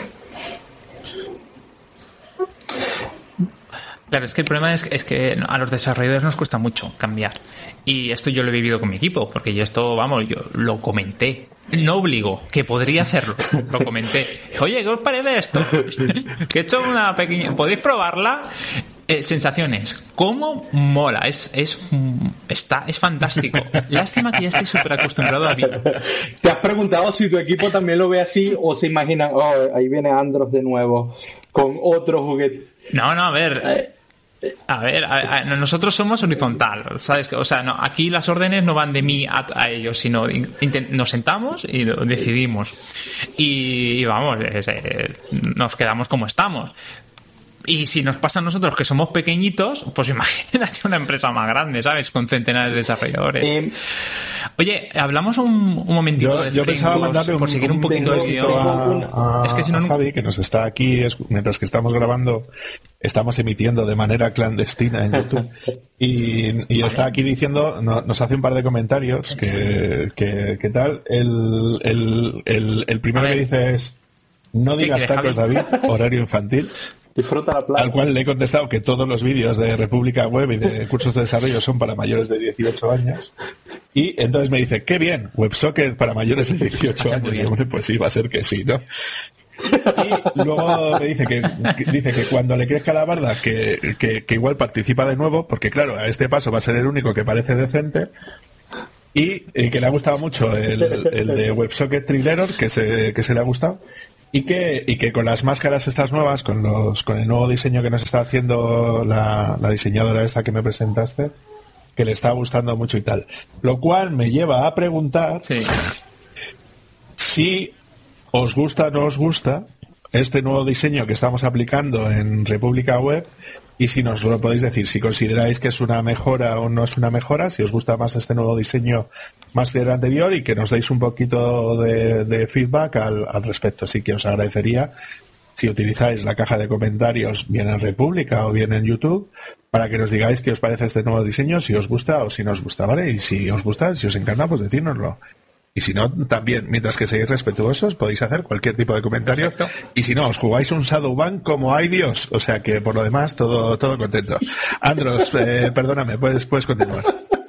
Claro, es que el problema es, es que a los desarrolladores nos cuesta mucho cambiar. Y esto yo lo he vivido con mi equipo, porque yo esto, vamos, yo lo comenté. No obligo, que podría hacerlo. Lo comenté. Oye, ¿qué os parece esto? Que he hecho una pequeña... ¿Podéis probarla? Eh, sensaciones. ¿Cómo mola? Es, es, está, es fantástico. Lástima que ya estoy súper acostumbrado a mí. ¿Te has preguntado si tu equipo también lo ve así o se imaginan, oh, ahí viene Andros de nuevo con otro juguete? No, no, a ver... Eh, A ver, a, a, nosotros somos horizontal, ¿sabes? O sea, no, aquí las órdenes no van de mí a, a ellos, sino intent, nos sentamos y decidimos. Y, y vamos, es, eh, nos quedamos como estamos. Y si nos pasa a nosotros que somos pequeñitos, pues imagínate una empresa más grande, ¿sabes? Con centenares de desarrolladores. Eh, Oye, hablamos un, un momentito yo, de yo pensaba mandarle por un, seguir un, un poquito de guión. A, a, es que si no, a Javi, que nos está aquí, es, mientras que estamos grabando, estamos emitiendo de manera clandestina en YouTube. Y, y vale. Está aquí diciendo, no, nos hace un par de comentarios, que, que, que tal. El, el, el, el primero que dice es, no digas tacos, David, horario infantil. Disfruta la playa. Al cual le he contestado que todos los vídeos de República Web y de cursos de desarrollo son para mayores de dieciocho años. Y entonces me dice, qué bien, WebSocket para mayores de dieciocho años. Y hombre, pues sí, va a ser que sí, ¿no? Y luego me dice que, que dice que cuando le crezca la barda que, que, que igual participa de nuevo, porque claro, a este paso va a ser el único que parece decente. Y, y que le ha gustado mucho el, el de WebSocket Trial que se, que se le ha gustado. Y que, y que con las máscaras estas nuevas, con los, con el nuevo diseño que nos está haciendo la, la diseñadora esta que me presentaste, que le está gustando mucho y tal. Lo cual me lleva a preguntar sí. si os gusta o no os gusta este nuevo diseño que estamos aplicando en República Web y si nos lo podéis decir, si consideráis que es una mejora o no es una mejora, si os gusta más este nuevo diseño más que el anterior y que nos deis un poquito de, de feedback al, al respecto. Así que os agradecería si utilizáis la caja de comentarios bien en República o bien en YouTube para que nos digáis qué os parece este nuevo diseño, si os gusta o si no os gusta, ¿vale? Y si os gusta, si os encanta, pues decírnoslo. Y si no, también, mientras que seáis respetuosos, podéis hacer cualquier tipo de comentario. Perfecto. Y si no, os jugáis un Shadowban como hay Dios. O sea que, por lo demás, todo todo contento. Andros, eh, perdóname, puedes, puedes continuar.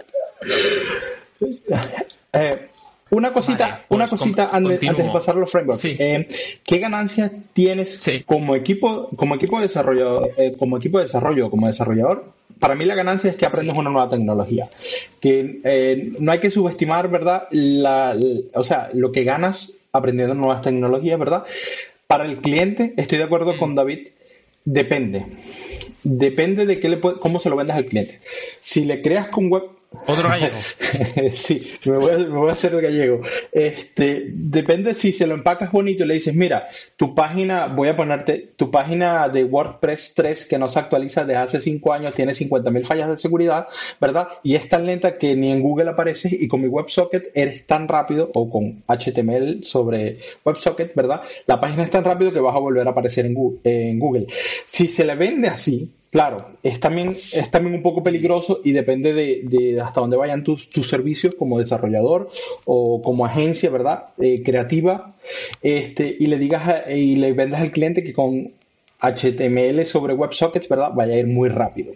Eh, una cosita, vale, pues una cosita antes, antes de pasar a los frameworks. Sí. Eh, ¿Qué ganancias tienes sí. como equipo, como equipo de desarrollo, eh, como equipo de desarrollo, como desarrollador? Para mí la ganancia es que aprendes sí. una nueva tecnología. Que eh, no hay que subestimar, ¿verdad? La, la, o sea, lo que ganas aprendiendo nuevas tecnologías, ¿verdad? Para el cliente, estoy de acuerdo mm. con David, depende. Depende de qué le puede, cómo se lo vendas al cliente. Si le creas con web... Otro gallego. Sí, me voy, a, me voy a hacer el gallego. Este, depende si se lo empacas bonito y le dices, mira, tu página, voy a ponerte, tu página de WordPress tres que no se actualiza desde hace cinco años, tiene cincuenta mil fallas de seguridad, ¿verdad? Y es tan lenta que ni en Google apareces y con mi WebSocket eres tan rápido, o con H T M L sobre WebSocket, ¿verdad? La página es tan rápido que vas a volver a aparecer en Google. En Google. Si se le vende así, claro, es también, es también un poco peligroso y depende de, de hasta dónde vayan tus, tus servicios como desarrollador o como agencia, ¿verdad? Eh, creativa, este, y le digas a, y le vendas al cliente que con H T M L sobre WebSockets, ¿verdad? Vaya a ir muy rápido.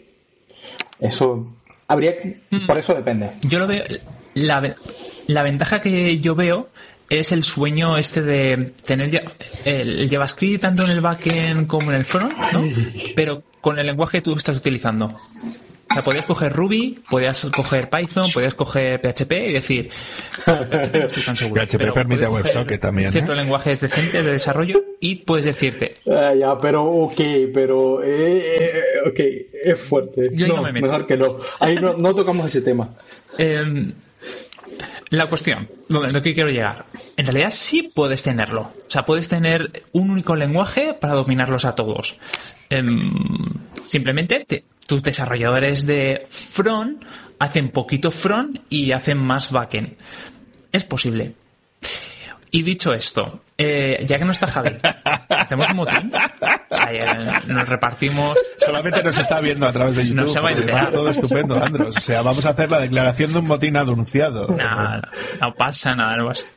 Eso habría, por eso depende. Yo lo veo, la, la ventaja que yo veo es el sueño este de tener el JavaScript tanto en el backend como en el front, ¿no? Pero con el lenguaje que tú estás utilizando. O sea, podías coger Ruby, podías coger Python, podías coger P H P y decir... P H P no estoy tan seguro. P H P permite WebSocket también. Ciertos ¿eh? lenguajes decentes de desarrollo y puedes decirte... Ah, ya, pero ok, pero... Eh, ok, es fuerte. Yo ahí no, no me meto. Mejor que no. Ahí no, no tocamos ese tema. Eh, la cuestión, donde lo que quiero llegar. En realidad sí puedes tenerlo. O sea, puedes tener un único lenguaje para dominarlos a todos. Eh, simplemente te, tus desarrolladores de front hacen poquito front y hacen más backend. Es posible. Y dicho esto, eh, ya que no está Javi, ¿hacemos un motín? O sea, ya nos repartimos... Solamente nos está viendo a través de YouTube. No se va a enterar. Todo estupendo, Andros. O sea, vamos a hacer la declaración de un motín anunciado. No, no, no pasa nada. No pasa.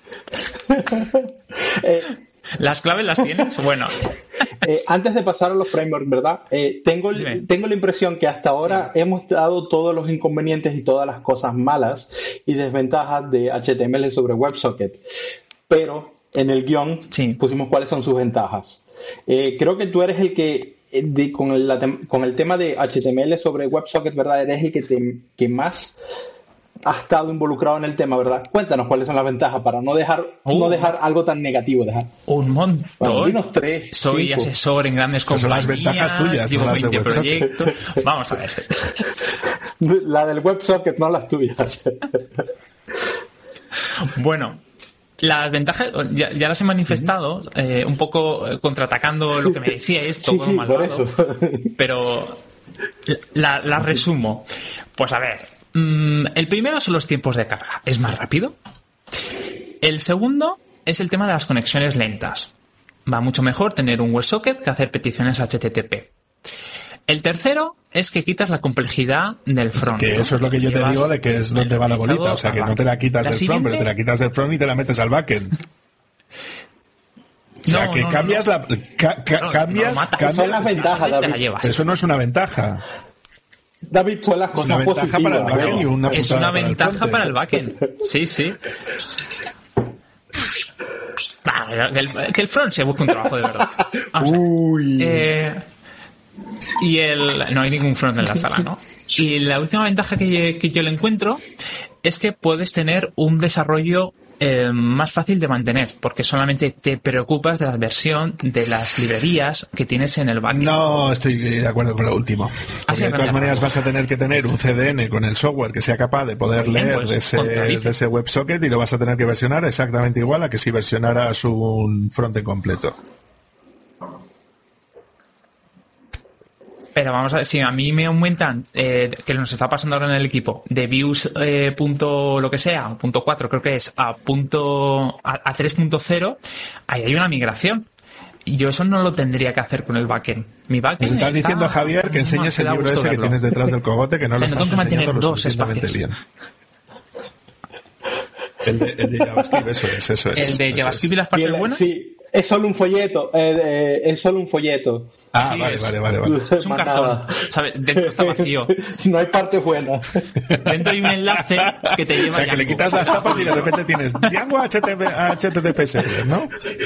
eh, ¿Las claves las tienes? Bueno. Eh, antes de pasar a los frameworks, ¿verdad? Eh, tengo, tengo la impresión que hasta ahora sí. hemos dado todos los inconvenientes y todas las cosas malas y desventajas de H T M L sobre WebSocket. Pero en el guión sí. pusimos cuáles son sus ventajas. Eh, creo que tú eres el que, de, con, el, la, con el tema de H T M L sobre WebSocket, ¿verdad? Eres el que, te, que más ha estado involucrado en el tema, ¿verdad? Cuéntanos cuáles son las ventajas para no dejar, uh, no dejar algo tan negativo. Dejar. Un montón. Bueno, dinos tres. Soy cinco. Asesor en grandes compañías. Son las ventajas tuyas. Llevo no veinte proyectos. Vamos a ver. La del WebSocket, no las tuyas. Bueno. Las ventajas ya, ya las he manifestado, eh, un poco contraatacando lo que me decíais, todo sí, sí, malvado, por eso. Pero la, la resumo. Pues a ver, mmm, el primero son los tiempos de carga, es más rápido. El segundo es el tema de las conexiones lentas. Va mucho mejor tener un WebSocket que hacer peticiones H T T P. El tercero es que quitas la complejidad del front. Que eso es lo que yo te digo de que es donde va la bolita. O sea, que no te la quitas del front, pero te la quitas del front y te la metes al backend. O sea, que cambias la... Cambias... Son las ventajas, David. Eso no es una ventaja. David, son las cosas positivas. Es una ventaja para el backend y una Es una ventaja para el backend. Sí, sí. Que el, que el front se busque un trabajo de verdad. Uy. Eh... Y el... No hay ningún front en la sala, ¿no? Y la última ventaja que, que yo le encuentro es que puedes tener un desarrollo eh, más fácil de mantener, porque solamente te preocupas de la versión de las librerías que tienes en el backend. No estoy de acuerdo con lo último. Porque de todas maneras vas a tener que tener un C D N con el software que sea capaz de poder bien, leer pues, de, ese, de ese WebSocket y lo vas a tener que versionar exactamente igual a que si versionaras un frontend completo. Pero vamos a ver, si a mí me aumentan, eh, que nos está pasando ahora en el equipo, de views eh, punto lo que sea, punto cuatro creo que es, a punto a, a tres punto cero, ahí hay una migración. Yo eso no lo tendría que hacer con el backend. Mi backend pues estás está, diciendo, Javier, que enseñes el libro ese verlo. Que tienes detrás del cogote, que no o sea, lo no estás tengo que enseñando lo suficientemente bien. El de, el de JavaScript, eso es, eso es. El de eso JavaScript es. y las partes el, buenas. Sí, es solo un folleto. Eh, eh, es solo un folleto. Ah, sí, vale, es, vale, vale, vale. Es un cartón, ¿sabes? Dentro está vacío. No hay parte buena. Dentro hay un enlace que te lleva. O sea, que le quitas las tapas y de repente tienes Django H T T P server, ¿no?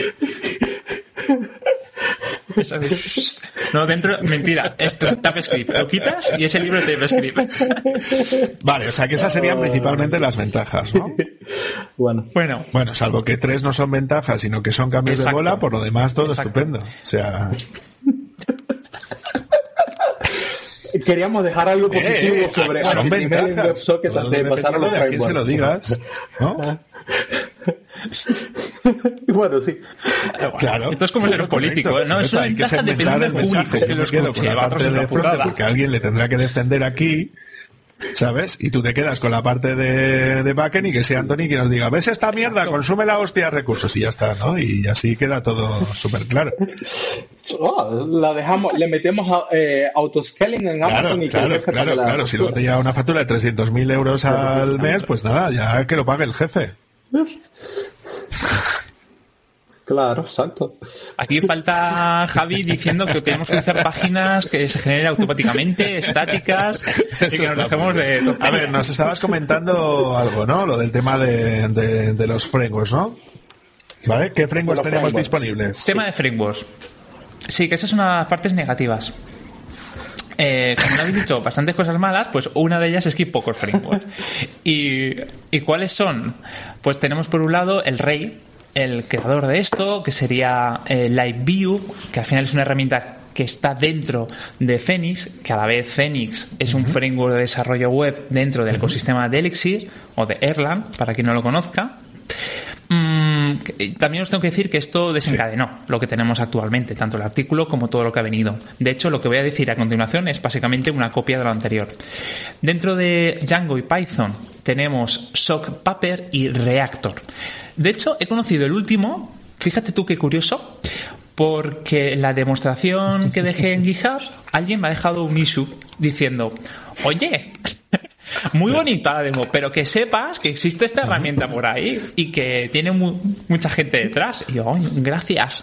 Eso es. No, dentro, mentira, es TypeScript. Lo quitas y es el libro de TypeScript. Vale, o sea que esas serían principalmente las ventajas, ¿no? Bueno. Bueno, bueno salvo que tres no son ventajas, sino que son cambios Exacto. de bola, por lo demás todo Exacto. estupendo. O sea... Queríamos dejar algo positivo eh, sobre son ventajas. WebSocket antes de pasar a los de a quién se lo digas, ¿no? Bueno, sí. Claro. Esto es como ser político, ¿no? Eso es ventaja dependiendo del público que lo escuche. Porque alguien le tendrá que defender aquí ¿sabes? Y tú te quedas con la parte de, de backend y que sea Anthony que nos diga, ¿ves esta mierda? Exacto. Consume la hostia de recursos y ya está, ¿no? Y así queda todo súper claro. Oh, la dejamos, le metemos a, eh, autoscaling en claro, Amazon y claro, que el jefe claro, pague la claro. Si luego te llega una factura de trescientos mil euros al mes, pues nada, ya que lo pague el jefe. Claro, exacto. Aquí falta Javi diciendo que tenemos que hacer páginas que se generen automáticamente, estáticas, y que nos dejemos de... A ver, nos estabas comentando algo, ¿no? Lo del tema de, de, de los frameworks, ¿no? ¿Vale? ¿Qué frameworks tenemos frameworks. disponibles? Tema de frameworks. Sí, que esas son las partes negativas. Eh, como habéis dicho bastantes cosas malas, pues una de ellas es que hay pocos frameworks. ¿Y, ¿Y cuáles son? Pues tenemos por un lado el Rey, el creador de esto, que sería eh, LiveView, que al final es una herramienta que está dentro de Phoenix, que a la vez Phoenix es un uh-huh. framework de desarrollo web dentro del uh-huh. ecosistema de Elixir o de Erlang, para quien no lo conozca. Mm, también os tengo que decir que esto desencadenó sí. lo que tenemos actualmente, tanto el artículo como todo lo que ha venido. De hecho, lo que voy a decir a continuación es básicamente una copia de lo anterior. Dentro de Django y Python tenemos SockPaper y Reactor. De hecho, he conocido el último, fíjate tú qué curioso, porque la demostración que dejé en GitHub, alguien me ha dejado un issue diciendo, oye, muy bonita la demo, pero que sepas que existe esta herramienta por ahí y que tiene mu- mucha gente detrás. Y yo, oh, gracias.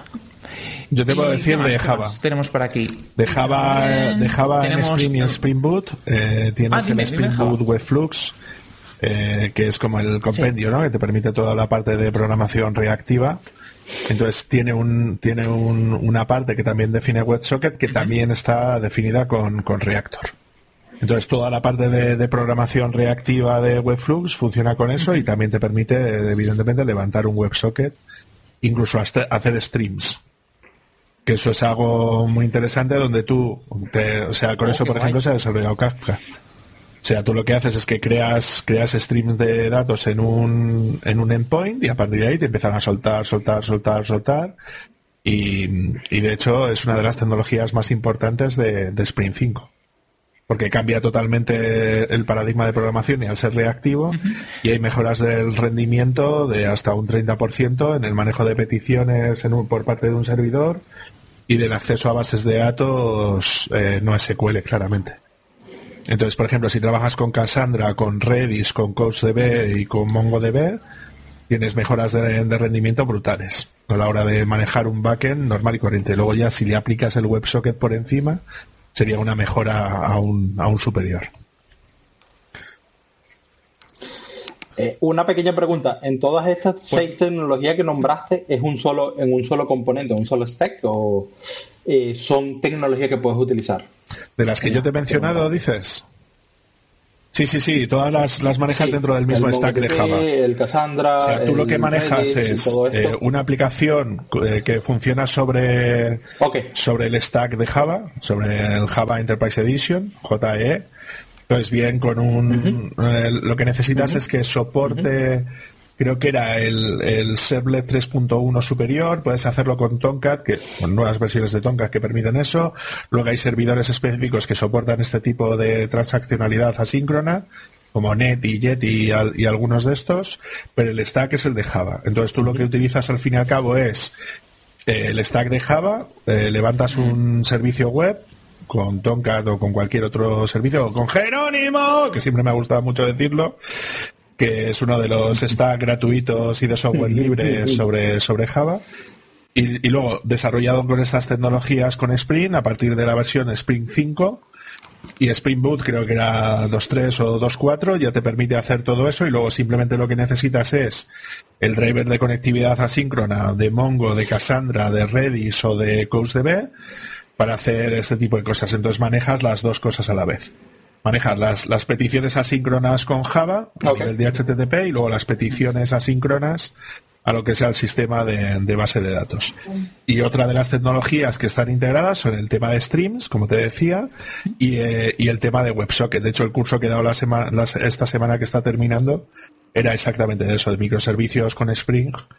Yo te puedo decir de Java. Tenemos por aquí. De Java, de Java en Spring y en Spring Boot. Eh, tienes ah, dime, el Spring Boot Webflux, eh, que es como el compendio, sí. ¿no? Que te permite toda la parte de programación reactiva. Entonces tiene un tiene un, una parte que también define WebSocket, que uh-huh. también está definida con, con Reactor. Entonces toda la parte de, de programación reactiva de Webflux funciona con eso uh-huh. y también te permite, evidentemente, levantar un WebSocket, incluso hasta hacer streams. Que eso es algo muy interesante donde tú, te, o sea, con oh, eso, por ejemplo, guay. se ha desarrollado Kafka. O sea, tú lo que haces es que creas creas streams de datos en un en un endpoint y a partir de ahí te empiezan a soltar, soltar, soltar, soltar. Y, y de hecho es una de las tecnologías más importantes de, de Spring cinco. Porque cambia totalmente el paradigma de programación y al ser reactivo, uh-huh. y hay mejoras del rendimiento de hasta un treinta por ciento en el manejo de peticiones en un, por parte de un servidor y del acceso a bases de datos eh, no S Q L, claramente. Entonces, por ejemplo, si trabajas con Cassandra, con Redis, con CouchDB y con MongoDB, tienes mejoras de, de rendimiento brutales a la hora de manejar un backend normal y corriente. Luego ya si le aplicas el WebSocket por encima, sería una mejora aún, aún superior. Eh, una pequeña pregunta. ¿En todas estas pues, seis tecnologías que nombraste es un solo en un solo componente, un solo stack, o eh, son tecnologías que puedes utilizar? De las que yo te he mencionado, dices. Sí, sí, sí, todas las, las manejas sí, dentro del mismo stack de Java. El Cassandra. O sea, tú lo que manejas Redis, es eh, una aplicación eh, que funciona sobre, okay. sobre el stack de Java, sobre el Java Enterprise Edition, J E E. Entonces, bien, con un. Uh-huh. Eh, lo que necesitas uh-huh. es que soporte. Uh-huh. Creo que era el, el Servlet tres punto uno superior, puedes hacerlo con Tomcat, que con nuevas versiones de Tomcat que permiten eso. Luego hay servidores específicos que soportan este tipo de transaccionalidad asíncrona, como Net y Jet y, al, y algunos de estos, pero el stack es el de Java. Entonces tú lo que utilizas al fin y al cabo es eh, el stack de Java, eh, levantas un servicio web con Tomcat o con cualquier otro servicio, o con Jerónimo, que siempre me ha gustado mucho decirlo, que es uno de los stacks gratuitos y de software libre sobre, sobre Java, y, y luego desarrollado con estas tecnologías con Spring a partir de la versión Spring cinco, y Spring Boot creo que era dos punto tres o dos punto cuatro, ya te permite hacer todo eso, y luego simplemente lo que necesitas es el driver de conectividad asíncrona de Mongo, de Cassandra, de Redis o de CouchDB para hacer este tipo de cosas. Entonces manejas las dos cosas a la vez. Manejar las, las peticiones asíncronas con Java a okay. nivel de H T T P y luego las peticiones asíncronas a lo que sea el sistema de, de base de datos. Y otra de las tecnologías que están integradas son el tema de streams, como te decía, y, eh, y el tema de WebSocket. De hecho, el curso que he dado la sema, la, esta semana que está terminando era exactamente de eso, de microservicios con Spring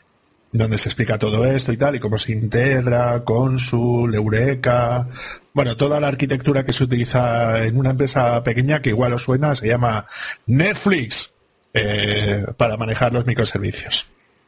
donde se explica todo esto y tal, y cómo se integra, Consul, Eureka, bueno, toda la arquitectura que se utiliza en una empresa pequeña que igual os suena, se llama Netflix, eh, para manejar los microservicios.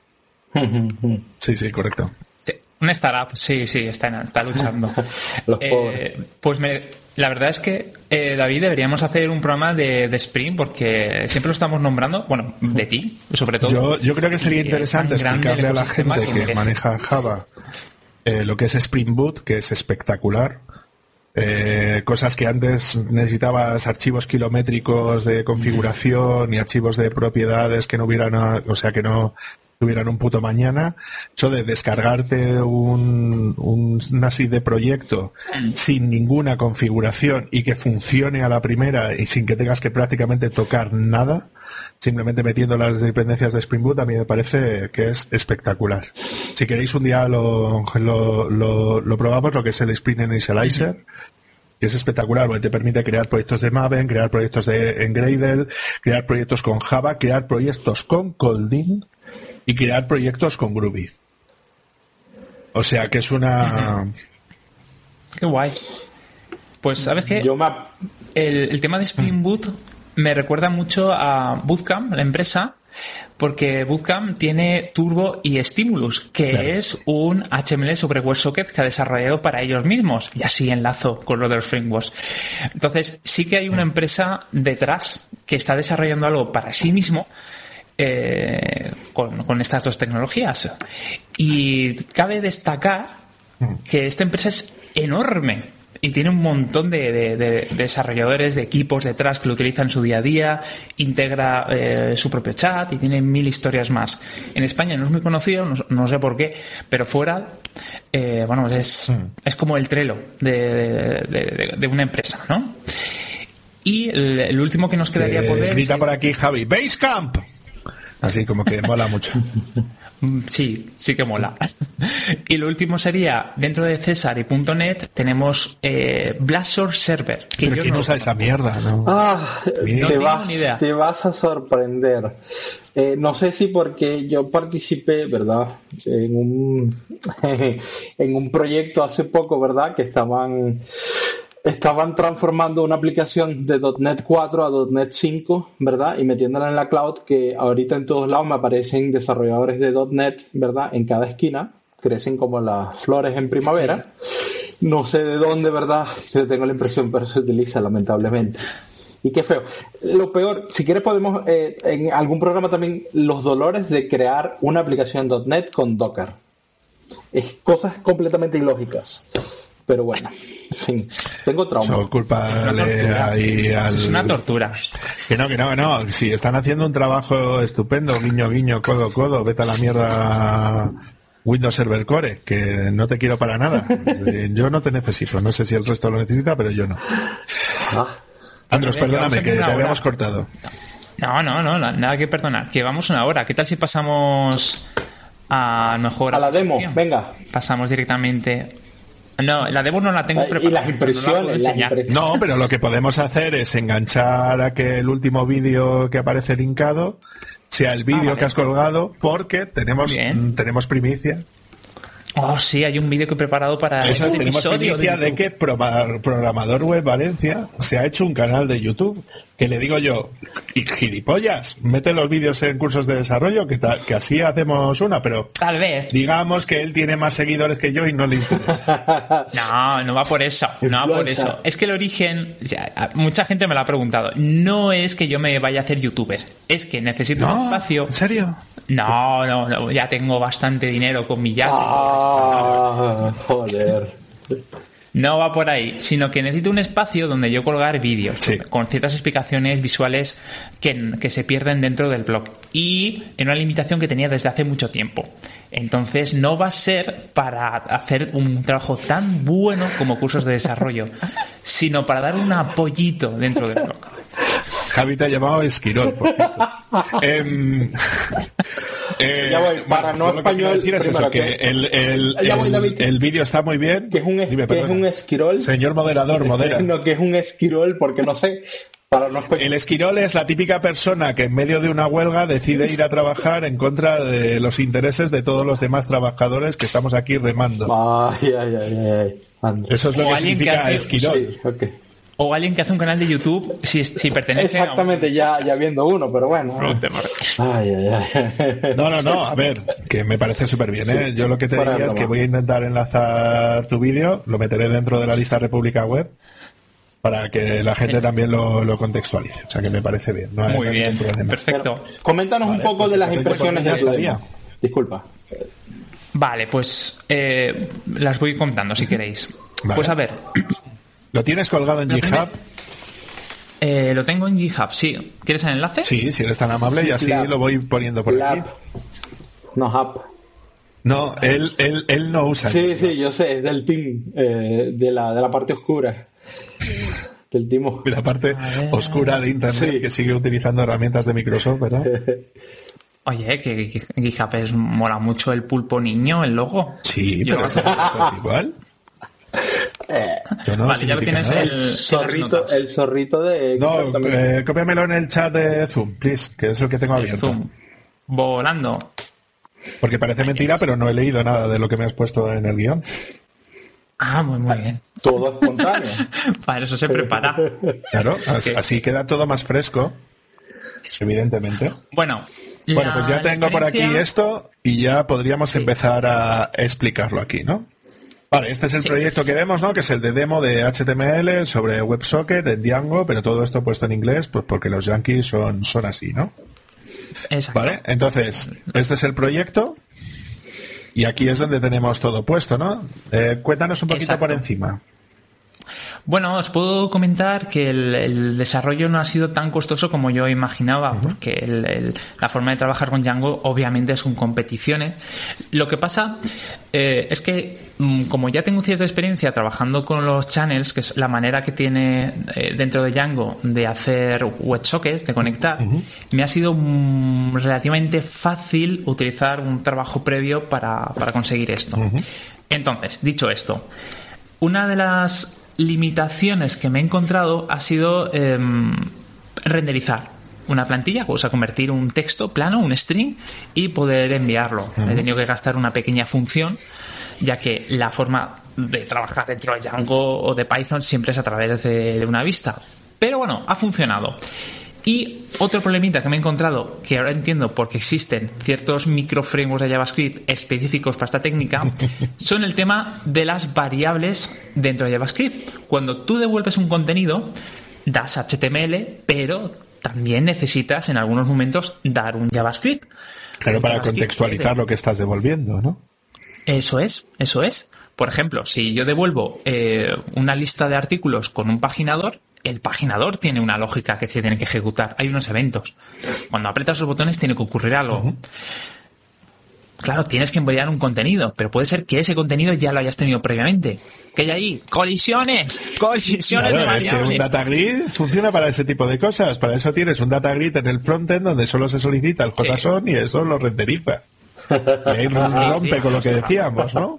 Sí, sí, correcto. Sí, una startup, sí, sí, está, está luchando. Los eh, pobres. Pues me, la verdad es que, eh, David, deberíamos hacer un programa de, de Spring, porque siempre lo estamos nombrando, bueno, de ti, sobre todo. Yo, yo creo que sería Y interesante es tan grande explicarle el a la ecosistema gente que, merece. maneja Java eh, lo que es Spring Boot, que es espectacular. Eh, cosas que antes necesitabas archivos kilométricos de configuración y archivos de propiedades que no hubieran, o sea, que no tuvieran un puto mañana. Eso de descargarte un, un, una S I D de proyecto sin ninguna configuración y que funcione a la primera y sin que tengas que prácticamente tocar nada, simplemente metiendo las dependencias de Spring Boot, a mí me parece que es espectacular. Si queréis un día lo, lo, lo, lo probamos, lo que es el Spring Initializer, que es espectacular, porque te permite crear proyectos de Maven, crear proyectos de en Gradle, crear proyectos con Java, crear proyectos con Kotlin y crear proyectos con Groovy. O sea que es una... Qué guay. Pues, ¿sabes qué? Yo me... El, el tema de Spring Boot me recuerda mucho a Bootcamp, la empresa, porque Bootcamp tiene Turbo y Stimulus, que Claro. es un H M L sobre WebSocket que ha desarrollado para ellos mismos, y así enlazo con lo de los frameworks. Entonces, sí que hay una empresa detrás que está desarrollando algo para sí mismo, eh, con, con estas dos tecnologías. Y cabe destacar que esta empresa es enorme y tiene un montón de, de, de desarrolladores, de equipos detrás que lo utilizan en su día a día, integra eh, su propio chat y tiene mil historias más. En España no es muy conocido, no, no sé por qué, pero fuera, eh, bueno, es, mm. es como el Trello de, de, de, de una empresa, ¿no? Y el, el último que nos quedaría Eh, por ver... grita es... por aquí Javi, Basecamp. Así como que mola mucho. Sí, sí que mola. Y lo último sería, dentro de César y .net tenemos eh, Blazor Server. Que Pero yo ¿quién no usa esa mierda? No. Ah, Ni- te, tengo vas, ni idea. te vas a sorprender. Eh, no sé si porque yo participé, ¿verdad? En un, en un proyecto hace poco, ¿verdad? Que estaban... Estaban transformando una aplicación de .NET cuatro a .NET cinco, ¿verdad? Y metiéndola en la cloud, que ahorita en todos lados me aparecen desarrolladores de .NET, ¿verdad? En cada esquina, crecen como las flores en primavera. No sé de dónde, ¿verdad? Yo tengo la impresión, pero se utiliza lamentablemente. Y qué feo. Lo peor, si quieres podemos, eh, en algún programa también, los dolores de crear una aplicación .NET con Docker. Es cosas completamente ilógicas. Pero bueno, en fin, tengo trauma. So, culpable ahí al... Es una tortura. Que no, que no, que no. Si están haciendo un trabajo estupendo, guiño, guiño, codo, codo, vete a la mierda Windows Server Core, que no te quiero para nada. Yo no te necesito. No sé si el resto lo necesita, pero yo no. Ah. Andros, Bueno, perdóname, vamos a que te una habíamos hora. cortado. No, no, no, nada que perdonar. Que vamos una hora. ¿Qué tal si pasamos a mejor... A la demo, sección? venga. Pasamos directamente... No, la demo no la tengo Y preparada. las impresiones, no la puedo las enseñar. impresiones. No, pero lo que podemos hacer es enganchar a que el último vídeo que aparece linkado sea el vídeo Ah, vale. que has colgado, porque tenemos, Bien. tenemos primicia. Oh, sí, hay un vídeo que he preparado para Eso, este tenemos episodio primicia de de YouTube. que Proma- Programador Web Valencia se ha hecho un canal de YouTube, que le digo yo, y gilipollas, mete los vídeos en cursos de desarrollo, que, ta- que así hacemos una, pero Tal vez. digamos que él tiene más seguidores que yo y no le interesa. No, no va por eso, no va por Influencer. eso. Es que el origen, o sea, a- mucha gente me lo ha preguntado, no es que yo me vaya a hacer youtuber, es que necesito un No, espacio. ¿en serio? No, no, no, ya tengo bastante dinero con mi yate. Ah, joder. No va por ahí, sino que necesito un espacio donde yo colgar vídeos Sí. con ciertas explicaciones visuales que, que se pierden dentro del blog, y en una limitación que tenía desde hace mucho tiempo. Entonces no va a ser para hacer un trabajo tan bueno como cursos de desarrollo, sino para dar un apoyito dentro del blog. Javi te ha llamado Esquirol, por cierto. Em, eh, Ya voy, para no yo lo que quiero español, decir es eso, primero que que- el, el, Ya voy, el- David. el vídeo está muy bien. Que es un, es- Dime, que es perdona. un esquirol. Señor moderador, modera. No, que es un esquirol, porque no sé. Para los pe- El esquirol es la típica persona que en medio de una huelga decide ir a trabajar en contra de los intereses de todos los demás trabajadores que estamos aquí remando. Ay, ay, ay, ay, ay. Anda. Eso es lo O que alguien que significa hace- esquirol. Sí, ok. O alguien que hace un canal de YouTube si, si pertenece Exactamente, ya, ya viendo uno, pero bueno. a un tema. Ay, ay, ay. No, no, no, a ver, que me parece súper bien, ¿eh? Sí. Yo lo que te Fuera de diría es broma. que voy a intentar enlazar tu vídeo, lo meteré dentro de la lista República Web para que la gente también lo, lo contextualice. O sea que me parece bien. No hay, Muy no hay bien, ningún problema. perfecto. Pero, coméntanos Vale, un poco pues de las entonces, impresiones ya de tu estaría. demo. Disculpa. Vale, pues eh, las voy contando si queréis. Vale. Pues a ver, ¿Lo tienes colgado en Lo GitHub? primero- eh, lo tengo en GitHub, sí. ¿Quieres el enlace? Sí, si eres tan amable y así Lab. lo voy poniendo por Lab. aquí. No, Hub. No, él, él, él no usa. Sí, sí, yo sé, es del team, eh, de, la, de la parte oscura. Del timo. La parte oscura de Internet Sí. que sigue utilizando herramientas de Microsoft, ¿verdad? Oye, que, que GitHub es, mola mucho el pulpo niño, el logo. Sí, Yo pero lo- eso, eso es igual. Eso no Vale, ya lo significa tienes nada. el- El zorrito, notas. el zorrito de... No, también. eh, cópiamelo en el chat de Zoom, please, que es el que tengo el abierto. zoom. Volando. Porque parece mentira, pero no he leído nada de lo que me has puesto en el guión. Ah, muy, muy bien. Todo espontáneo. Para eso se prepara. Claro, as- Ok. así queda todo más fresco, evidentemente. Bueno, Bueno, la- pues ya la tengo por aquí experiencia- esto y ya podríamos empezar a explicarlo aquí, ¿no? Vale, este es el Sí. proyecto que vemos, ¿no? Que es el de demo de H T M L sobre WebSocket en Django, pero todo esto puesto en inglés, pues porque los yankees son, son así, ¿no? Exacto. Vale, entonces, este es el proyecto y aquí es donde tenemos todo puesto, ¿no? Eh, cuéntanos un poquito Exacto. por encima. Bueno, os puedo comentar que el, el desarrollo no ha sido tan costoso como yo imaginaba, porque el- el- la forma de trabajar con Django obviamente es con competiciones. Lo que pasa eh, es que, mm, como ya tengo cierta experiencia trabajando con los channels, que es la manera que tiene eh, dentro de Django de hacer WebSockets, de conectar, me ha sido mm, relativamente fácil utilizar un trabajo previo para, para conseguir esto. Entonces, dicho esto, una de las limitaciones que me he encontrado ha sido eh, renderizar una plantilla, o sea, convertir un texto plano, un string, y poder enviarlo. He tenido que gastar una pequeña función, ya que la forma de trabajar dentro de Django o de Python siempre es a través de, de una vista. Pero bueno, ha funcionado. Y otro problemita que me he encontrado, que ahora entiendo porque existen ciertos microframeworks de JavaScript específicos para esta técnica, son el tema de las variables dentro de JavaScript. Cuando tú devuelves un contenido, das H T M L, pero también necesitas en algunos momentos dar un JavaScript. Claro, Un para JavaScript contextualizar lo que estás devolviendo, ¿no? Eso es, eso es. Por ejemplo, si yo devuelvo eh, una lista de artículos con un paginador, el paginador tiene una lógica que se tiene que ejecutar. Hay unos eventos. Cuando aprietas los botones tiene que ocurrir algo. Uh-huh. Claro, tienes que enviar un contenido, pero puede ser que ese contenido ya lo hayas tenido previamente. ¿Qué hay ahí? ¡Colisiones! ¡Colisiones Claro, de es que variables! un data grid funciona para ese tipo de cosas. Para eso tienes un data grid en el frontend donde solo se solicita el JSON y eso lo renderiza. Y ahí rompe con lo que decíamos, ¿no?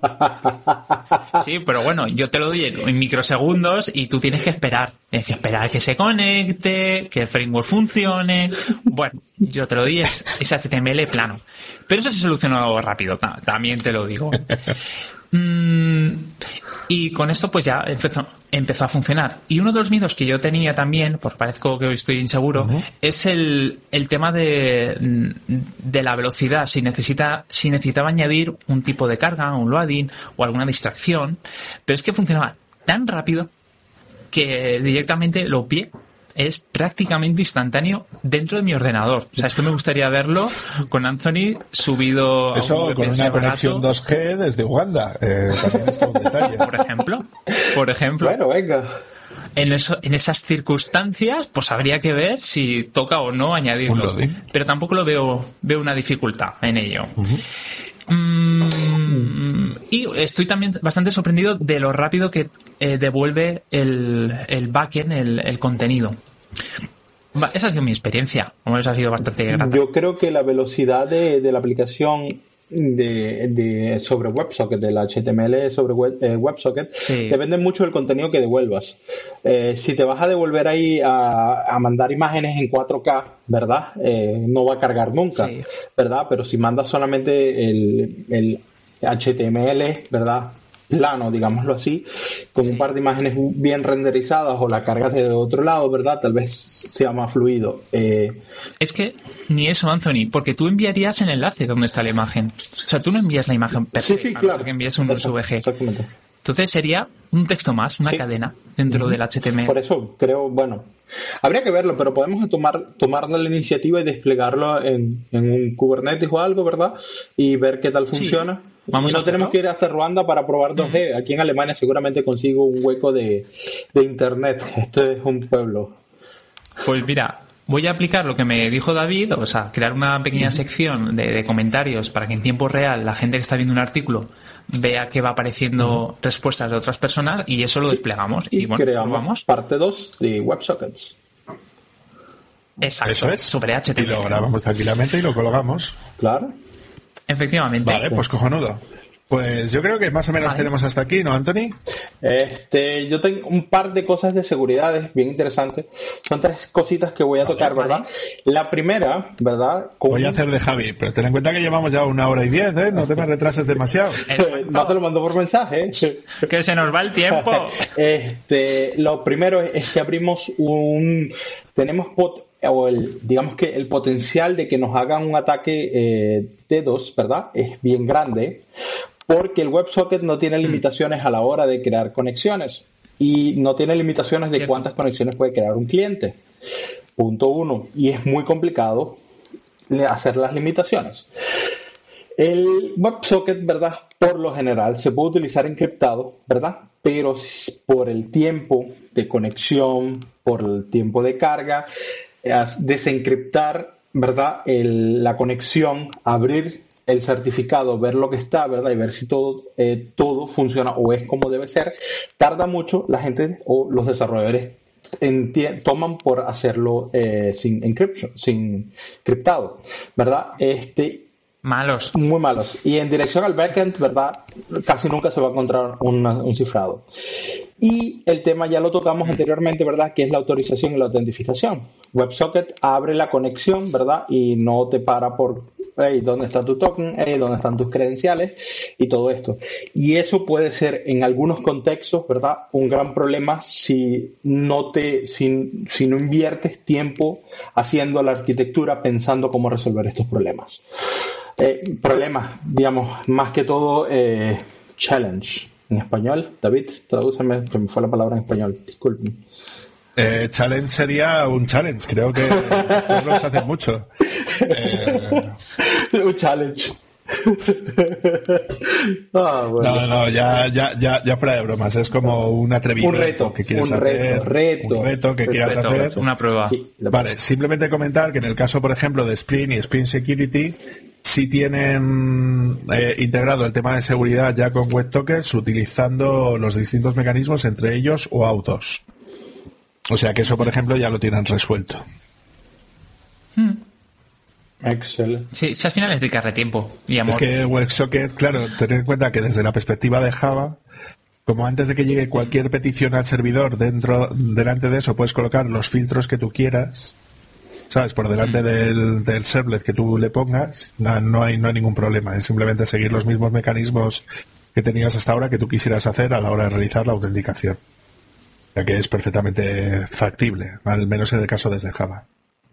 Sí, pero bueno, yo te lo doy en microsegundos y tú tienes que esperar. Tienes que esperar que se conecte, que el framework funcione. Bueno, yo te lo doy es, es H T M L plano. Pero eso se solucionó rápido, también te lo digo. Mm, y con esto pues ya empezó, empezó a funcionar. Y uno de los miedos que yo tenía también, por parezco que hoy estoy inseguro, uh-huh. es el, el tema de, de la velocidad. Si necesita, si necesitaba añadir un tipo de carga, un loading o alguna distracción, pero es que funcionaba tan rápido que directamente lo pillé. Es prácticamente instantáneo dentro de mi ordenador. O sea, esto me gustaría verlo con Anthony subido Eso a un con una conexión aparato. dos G desde Uganda. Eh, también está un detalle. Por ejemplo. Por ejemplo. Bueno, venga. En, eso, en esas circunstancias, pues habría que ver si toca o no añadirlo. Pero tampoco lo veo, veo una dificultad en ello. Uh-huh. Mm, y estoy también bastante sorprendido de lo rápido que eh, devuelve el, el backend, el, el contenido. Esa ha sido mi experiencia. Como esa ha sido bastante grata. Yo creo que la velocidad de, de la aplicación de, de sobre WebSocket, del H T M L sobre web, eh, WebSocket, sí. depende mucho del contenido que devuelvas. Eh, si te vas a devolver ahí a, a mandar imágenes en cuatro K, ¿verdad? Eh, no va a cargar nunca, sí. ¿verdad? Pero si mandas solamente el, el H T M L, ¿verdad? Plano, digámoslo así, con sí. un par de imágenes bien renderizadas o la cargas de otro lado, ¿verdad? Tal vez sea más fluido. Eh... Es que ni eso, Anthony, porque tú enviarías el enlace donde está la imagen. O sea, tú no envías la imagen perfecta, sí, sí, claro. a no ser que envíes un Exacto, S V G. Exactamente. Entonces sería un texto más, una sí. cadena dentro uh-huh. del H T M L. Por eso creo, bueno, habría que verlo, pero podemos tomar, tomar la iniciativa y desplegarlo en, en un Kubernetes o algo, ¿verdad? Y ver qué tal funciona. Sí. Vamos y no tenemos que ir hasta Ruanda para probar dos G. Aquí en Alemania seguramente consigo un hueco de, de internet. Esto es un pueblo. Pues mira, voy a aplicar lo que me dijo David, o sea, crear una pequeña sección de, de comentarios para que en tiempo real la gente que está viendo un artículo vea que va apareciendo uh-huh. respuestas de otras personas y eso lo sí. desplegamos. Y, y bueno, creamos probamos. parte dos de WebSockets. Exacto, eso es. Sobre H T M L. Y lo grabamos tranquilamente y lo colgamos. Claro. Efectivamente. Vale, pues cojonudo. Pues yo creo que más o menos vale. tenemos hasta aquí, ¿no, Anthony? Este, yo tengo un par de cosas de seguridad bien interesantes. Son tres cositas que voy a vale, tocar, ¿verdad? Vale. La primera, ¿verdad? Con... Voy a hacer de Javi, pero ten en cuenta que llevamos ya una hora y diez, ¿eh? No te me retrases demasiado. No te lo mando por mensaje. Que se nos va el tiempo. Este, lo primero es que abrimos un... Tenemos pot... o el, digamos que el potencial de que nos hagan un ataque eh, DDoS, ¿verdad? Es bien grande porque el WebSocket no tiene limitaciones a la hora de crear conexiones y no tiene limitaciones de cuántas conexiones puede crear un cliente. Punto uno. Y es muy complicado hacer las limitaciones. El WebSocket, ¿verdad? Por lo general se puede utilizar encriptado, ¿verdad? Pero por el tiempo de conexión, por el tiempo de carga, desencriptar, ¿verdad? El, la conexión, abrir el certificado, ver lo que está, ¿verdad? Y ver si todo, eh, todo funciona o es como debe ser, tarda mucho. La gente o los desarrolladores enti- toman por hacerlo eh, sin encryption, sin criptado, ¿verdad? Este Malos. Muy malos. Y en dirección al backend, ¿verdad? Casi nunca se va a encontrar una, un cifrado. Y el tema ya lo tocamos anteriormente, ¿verdad? Que es la autorización y la autentificación. WebSocket abre la conexión, ¿verdad? Y no te para por, hey, ¿dónde está tu token? Hey, ¿dónde están tus credenciales? Y todo esto. Y eso puede ser, en algunos contextos, ¿verdad? Un gran problema si no te, si, si no inviertes tiempo haciendo la arquitectura pensando cómo resolver estos problemas. Eh, problemas, digamos, más que todo eh, challenge en español. David, tradúceme, que me fue la palabra en español, disculpen. Eh, challenge sería un challenge, creo que no se hace mucho. Eh... un challenge. ah, bueno. No, no, ya, ya, ya, ya fuera de bromas, es como un atrevimiento, un reto que quieres un hacer, reto, un reto que quieras reto, hacer, una prueba. Sí, vale, simplemente comentar que en el caso, por ejemplo, de Spring y Spring Security, sí tienen eh, integrado el tema de seguridad ya con WebTokens, utilizando los distintos mecanismos, entre ellos o autos. O sea que eso, por ejemplo, ya lo tienen resuelto. Hmm. Excel. Sí, si al final es dedicarle tiempo y amor. Es que WebSocket, claro, tener en cuenta que desde la perspectiva de Java, como antes de que llegue cualquier petición al servidor, dentro delante de eso puedes colocar los filtros que tú quieras, ¿sabes? Por delante mm. del, del servlet que tú le pongas, no, no, hay, no hay ningún problema. Es simplemente seguir los mismos mecanismos que tenías hasta ahora que tú quisieras hacer a la hora de realizar la autenticación. Ya que es perfectamente factible, al menos en el caso desde Java.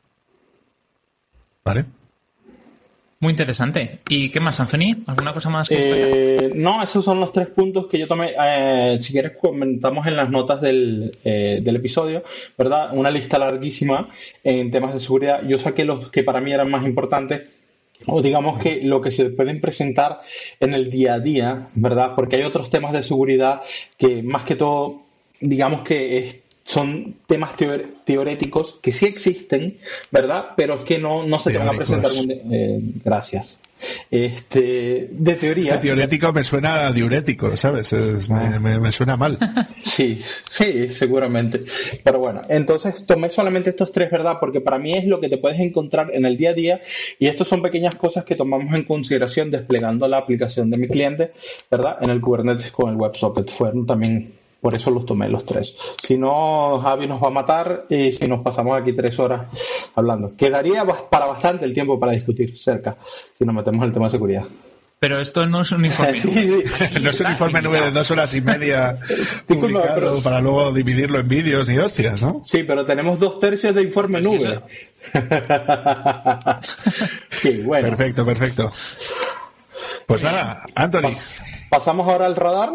¿Vale? Muy interesante. ¿Y qué más, Anthony? ¿Alguna cosa más que eh, No, esos son los tres puntos que yo tomé. Eh, si quieres comentamos en las notas del, eh, del episodio, ¿verdad? Una lista larguísima en temas de seguridad. Yo saqué los que para mí eran más importantes, o digamos que lo que se pueden presentar en el día a día, ¿verdad? Porque hay otros temas de seguridad que más que todo, digamos que es son temas teore- teoréticos que sí existen, ¿verdad? Pero es que no, no se te van a presentar algún... De- eh, gracias. Este, de teoría... Es que teorético me suena a diurético, ¿sabes? Es, me, me, me suena mal. Sí, sí, seguramente. Pero bueno, entonces tomé solamente estos tres, ¿verdad? Porque para mí es lo que te puedes encontrar en el día a día y estos son pequeñas cosas que tomamos en consideración desplegando la aplicación de mi cliente, ¿verdad? En el Kubernetes con el WebSocket. Fueron también... Por eso los tomé los tres. Si no, Javi nos va a matar y si nos pasamos aquí tres horas hablando. Quedaría para bastante el tiempo para discutir cerca, si nos metemos en el tema de seguridad. Pero esto no es un informe sí, sí. No es un informe nube de dos horas y media publicado pero... para luego dividirlo en vídeos ni hostias, ¿no? Sí, pero tenemos dos tercios de informe pues nube. Sí, bueno. Perfecto, perfecto. Pues nada, Anthony. Pas- pasamos ahora al radar.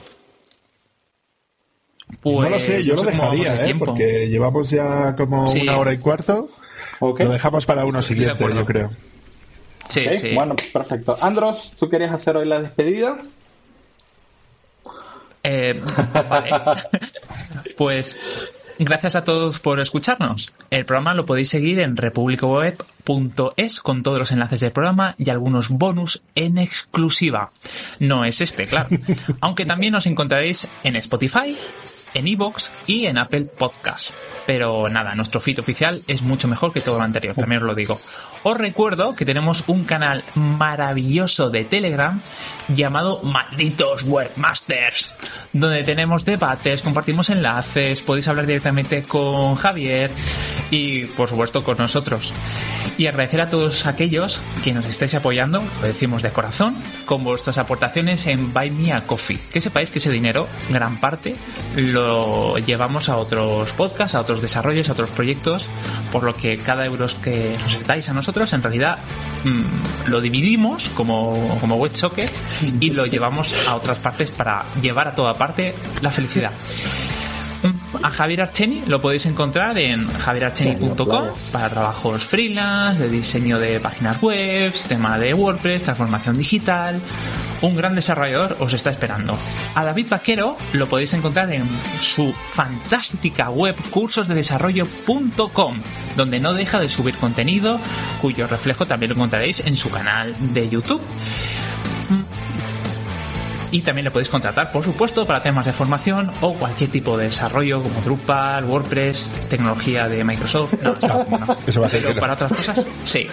Pues, no lo sé, yo no lo dejaría, ¿eh? Porque llevamos ya como sí. una hora y cuarto. Okay. Lo dejamos para uno siguiente, yo creo. Sí, okay. sí. Bueno, perfecto. Andros, ¿tú querías hacer hoy la despedida? Eh, vale. Pues gracias a todos por escucharnos. El programa lo podéis seguir en republicaweb punto es con todos los enlaces del programa y algunos bonus en exclusiva. No es este, claro. Aunque también os encontraréis en Spotify, en iVoox y en Apple Podcast. Pero nada, nuestro feed oficial es mucho mejor que todo lo anterior, también os lo digo. Os recuerdo que tenemos un canal maravilloso de Telegram llamado Malditos Webmasters, donde tenemos debates, compartimos enlaces, podéis hablar directamente con Javier y por supuesto con nosotros. Y agradecer a todos aquellos que nos estéis apoyando, lo decimos de corazón, con vuestras aportaciones en Buy Me a Coffee. Que sepáis que ese dinero, gran parte, lo llevamos a otros podcasts, a otros desarrollos, a otros proyectos, por lo que cada euro que nos dais a nosotros, en realidad mmm, lo dividimos como, como WebSocket y lo llevamos a otras partes para llevar a toda parte la felicidad. A Javier Archeni lo podéis encontrar en javier archeni punto com para trabajos freelance, de diseño de páginas web, tema de WordPress, transformación digital. Un gran desarrollador os está esperando. A David Vaquero lo podéis encontrar en su fantástica web cursos de desarrollo punto com, donde no deja de subir contenido, cuyo reflejo también lo encontraréis en su canal de YouTube. Y también le podéis contratar, por supuesto, para temas de formación o cualquier tipo de desarrollo como Drupal, WordPress, tecnología de Microsoft. No, no, no. Eso va a ser. Pero para otras cosas, sí.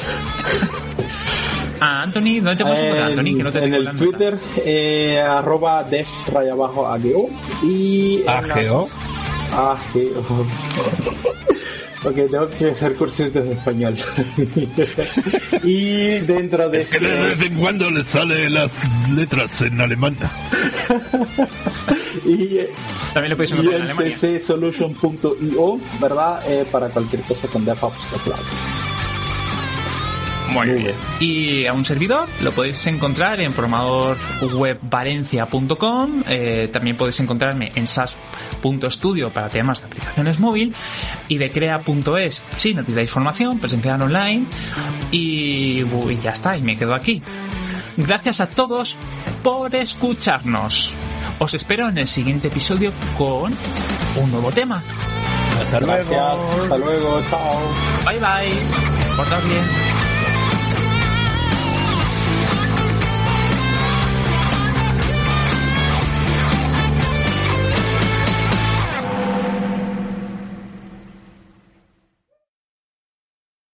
Ah, Anthony, ¿dónde te puedes encontrar, Anthony? Que no te en el Twitter, eh, arroba def raya abajo ageo y ageo. Ageo. Ok, tengo que hacer cursos de español. Y dentro de es que de vez en cuando le salen las letras en alemán. Y también lo podéis encontrar en Alemania. c c solution punto i o, ¿verdad? Eh, para cualquier cosa con DevOps, claro. Muy bien. bien. Y a un servidor lo podéis encontrar en programador web valencia punto com. Eh, también podéis encontrarme en sas punto studio para temas de aplicaciones móvil y de crea punto es si necesitáis formación, presencial online. Y, y ya está, y me quedo aquí. Gracias a todos por escucharnos. Os espero en el siguiente episodio con un nuevo tema. Hasta luego. Gracias. Hasta luego. Chao. Bye bye. Portaos bien.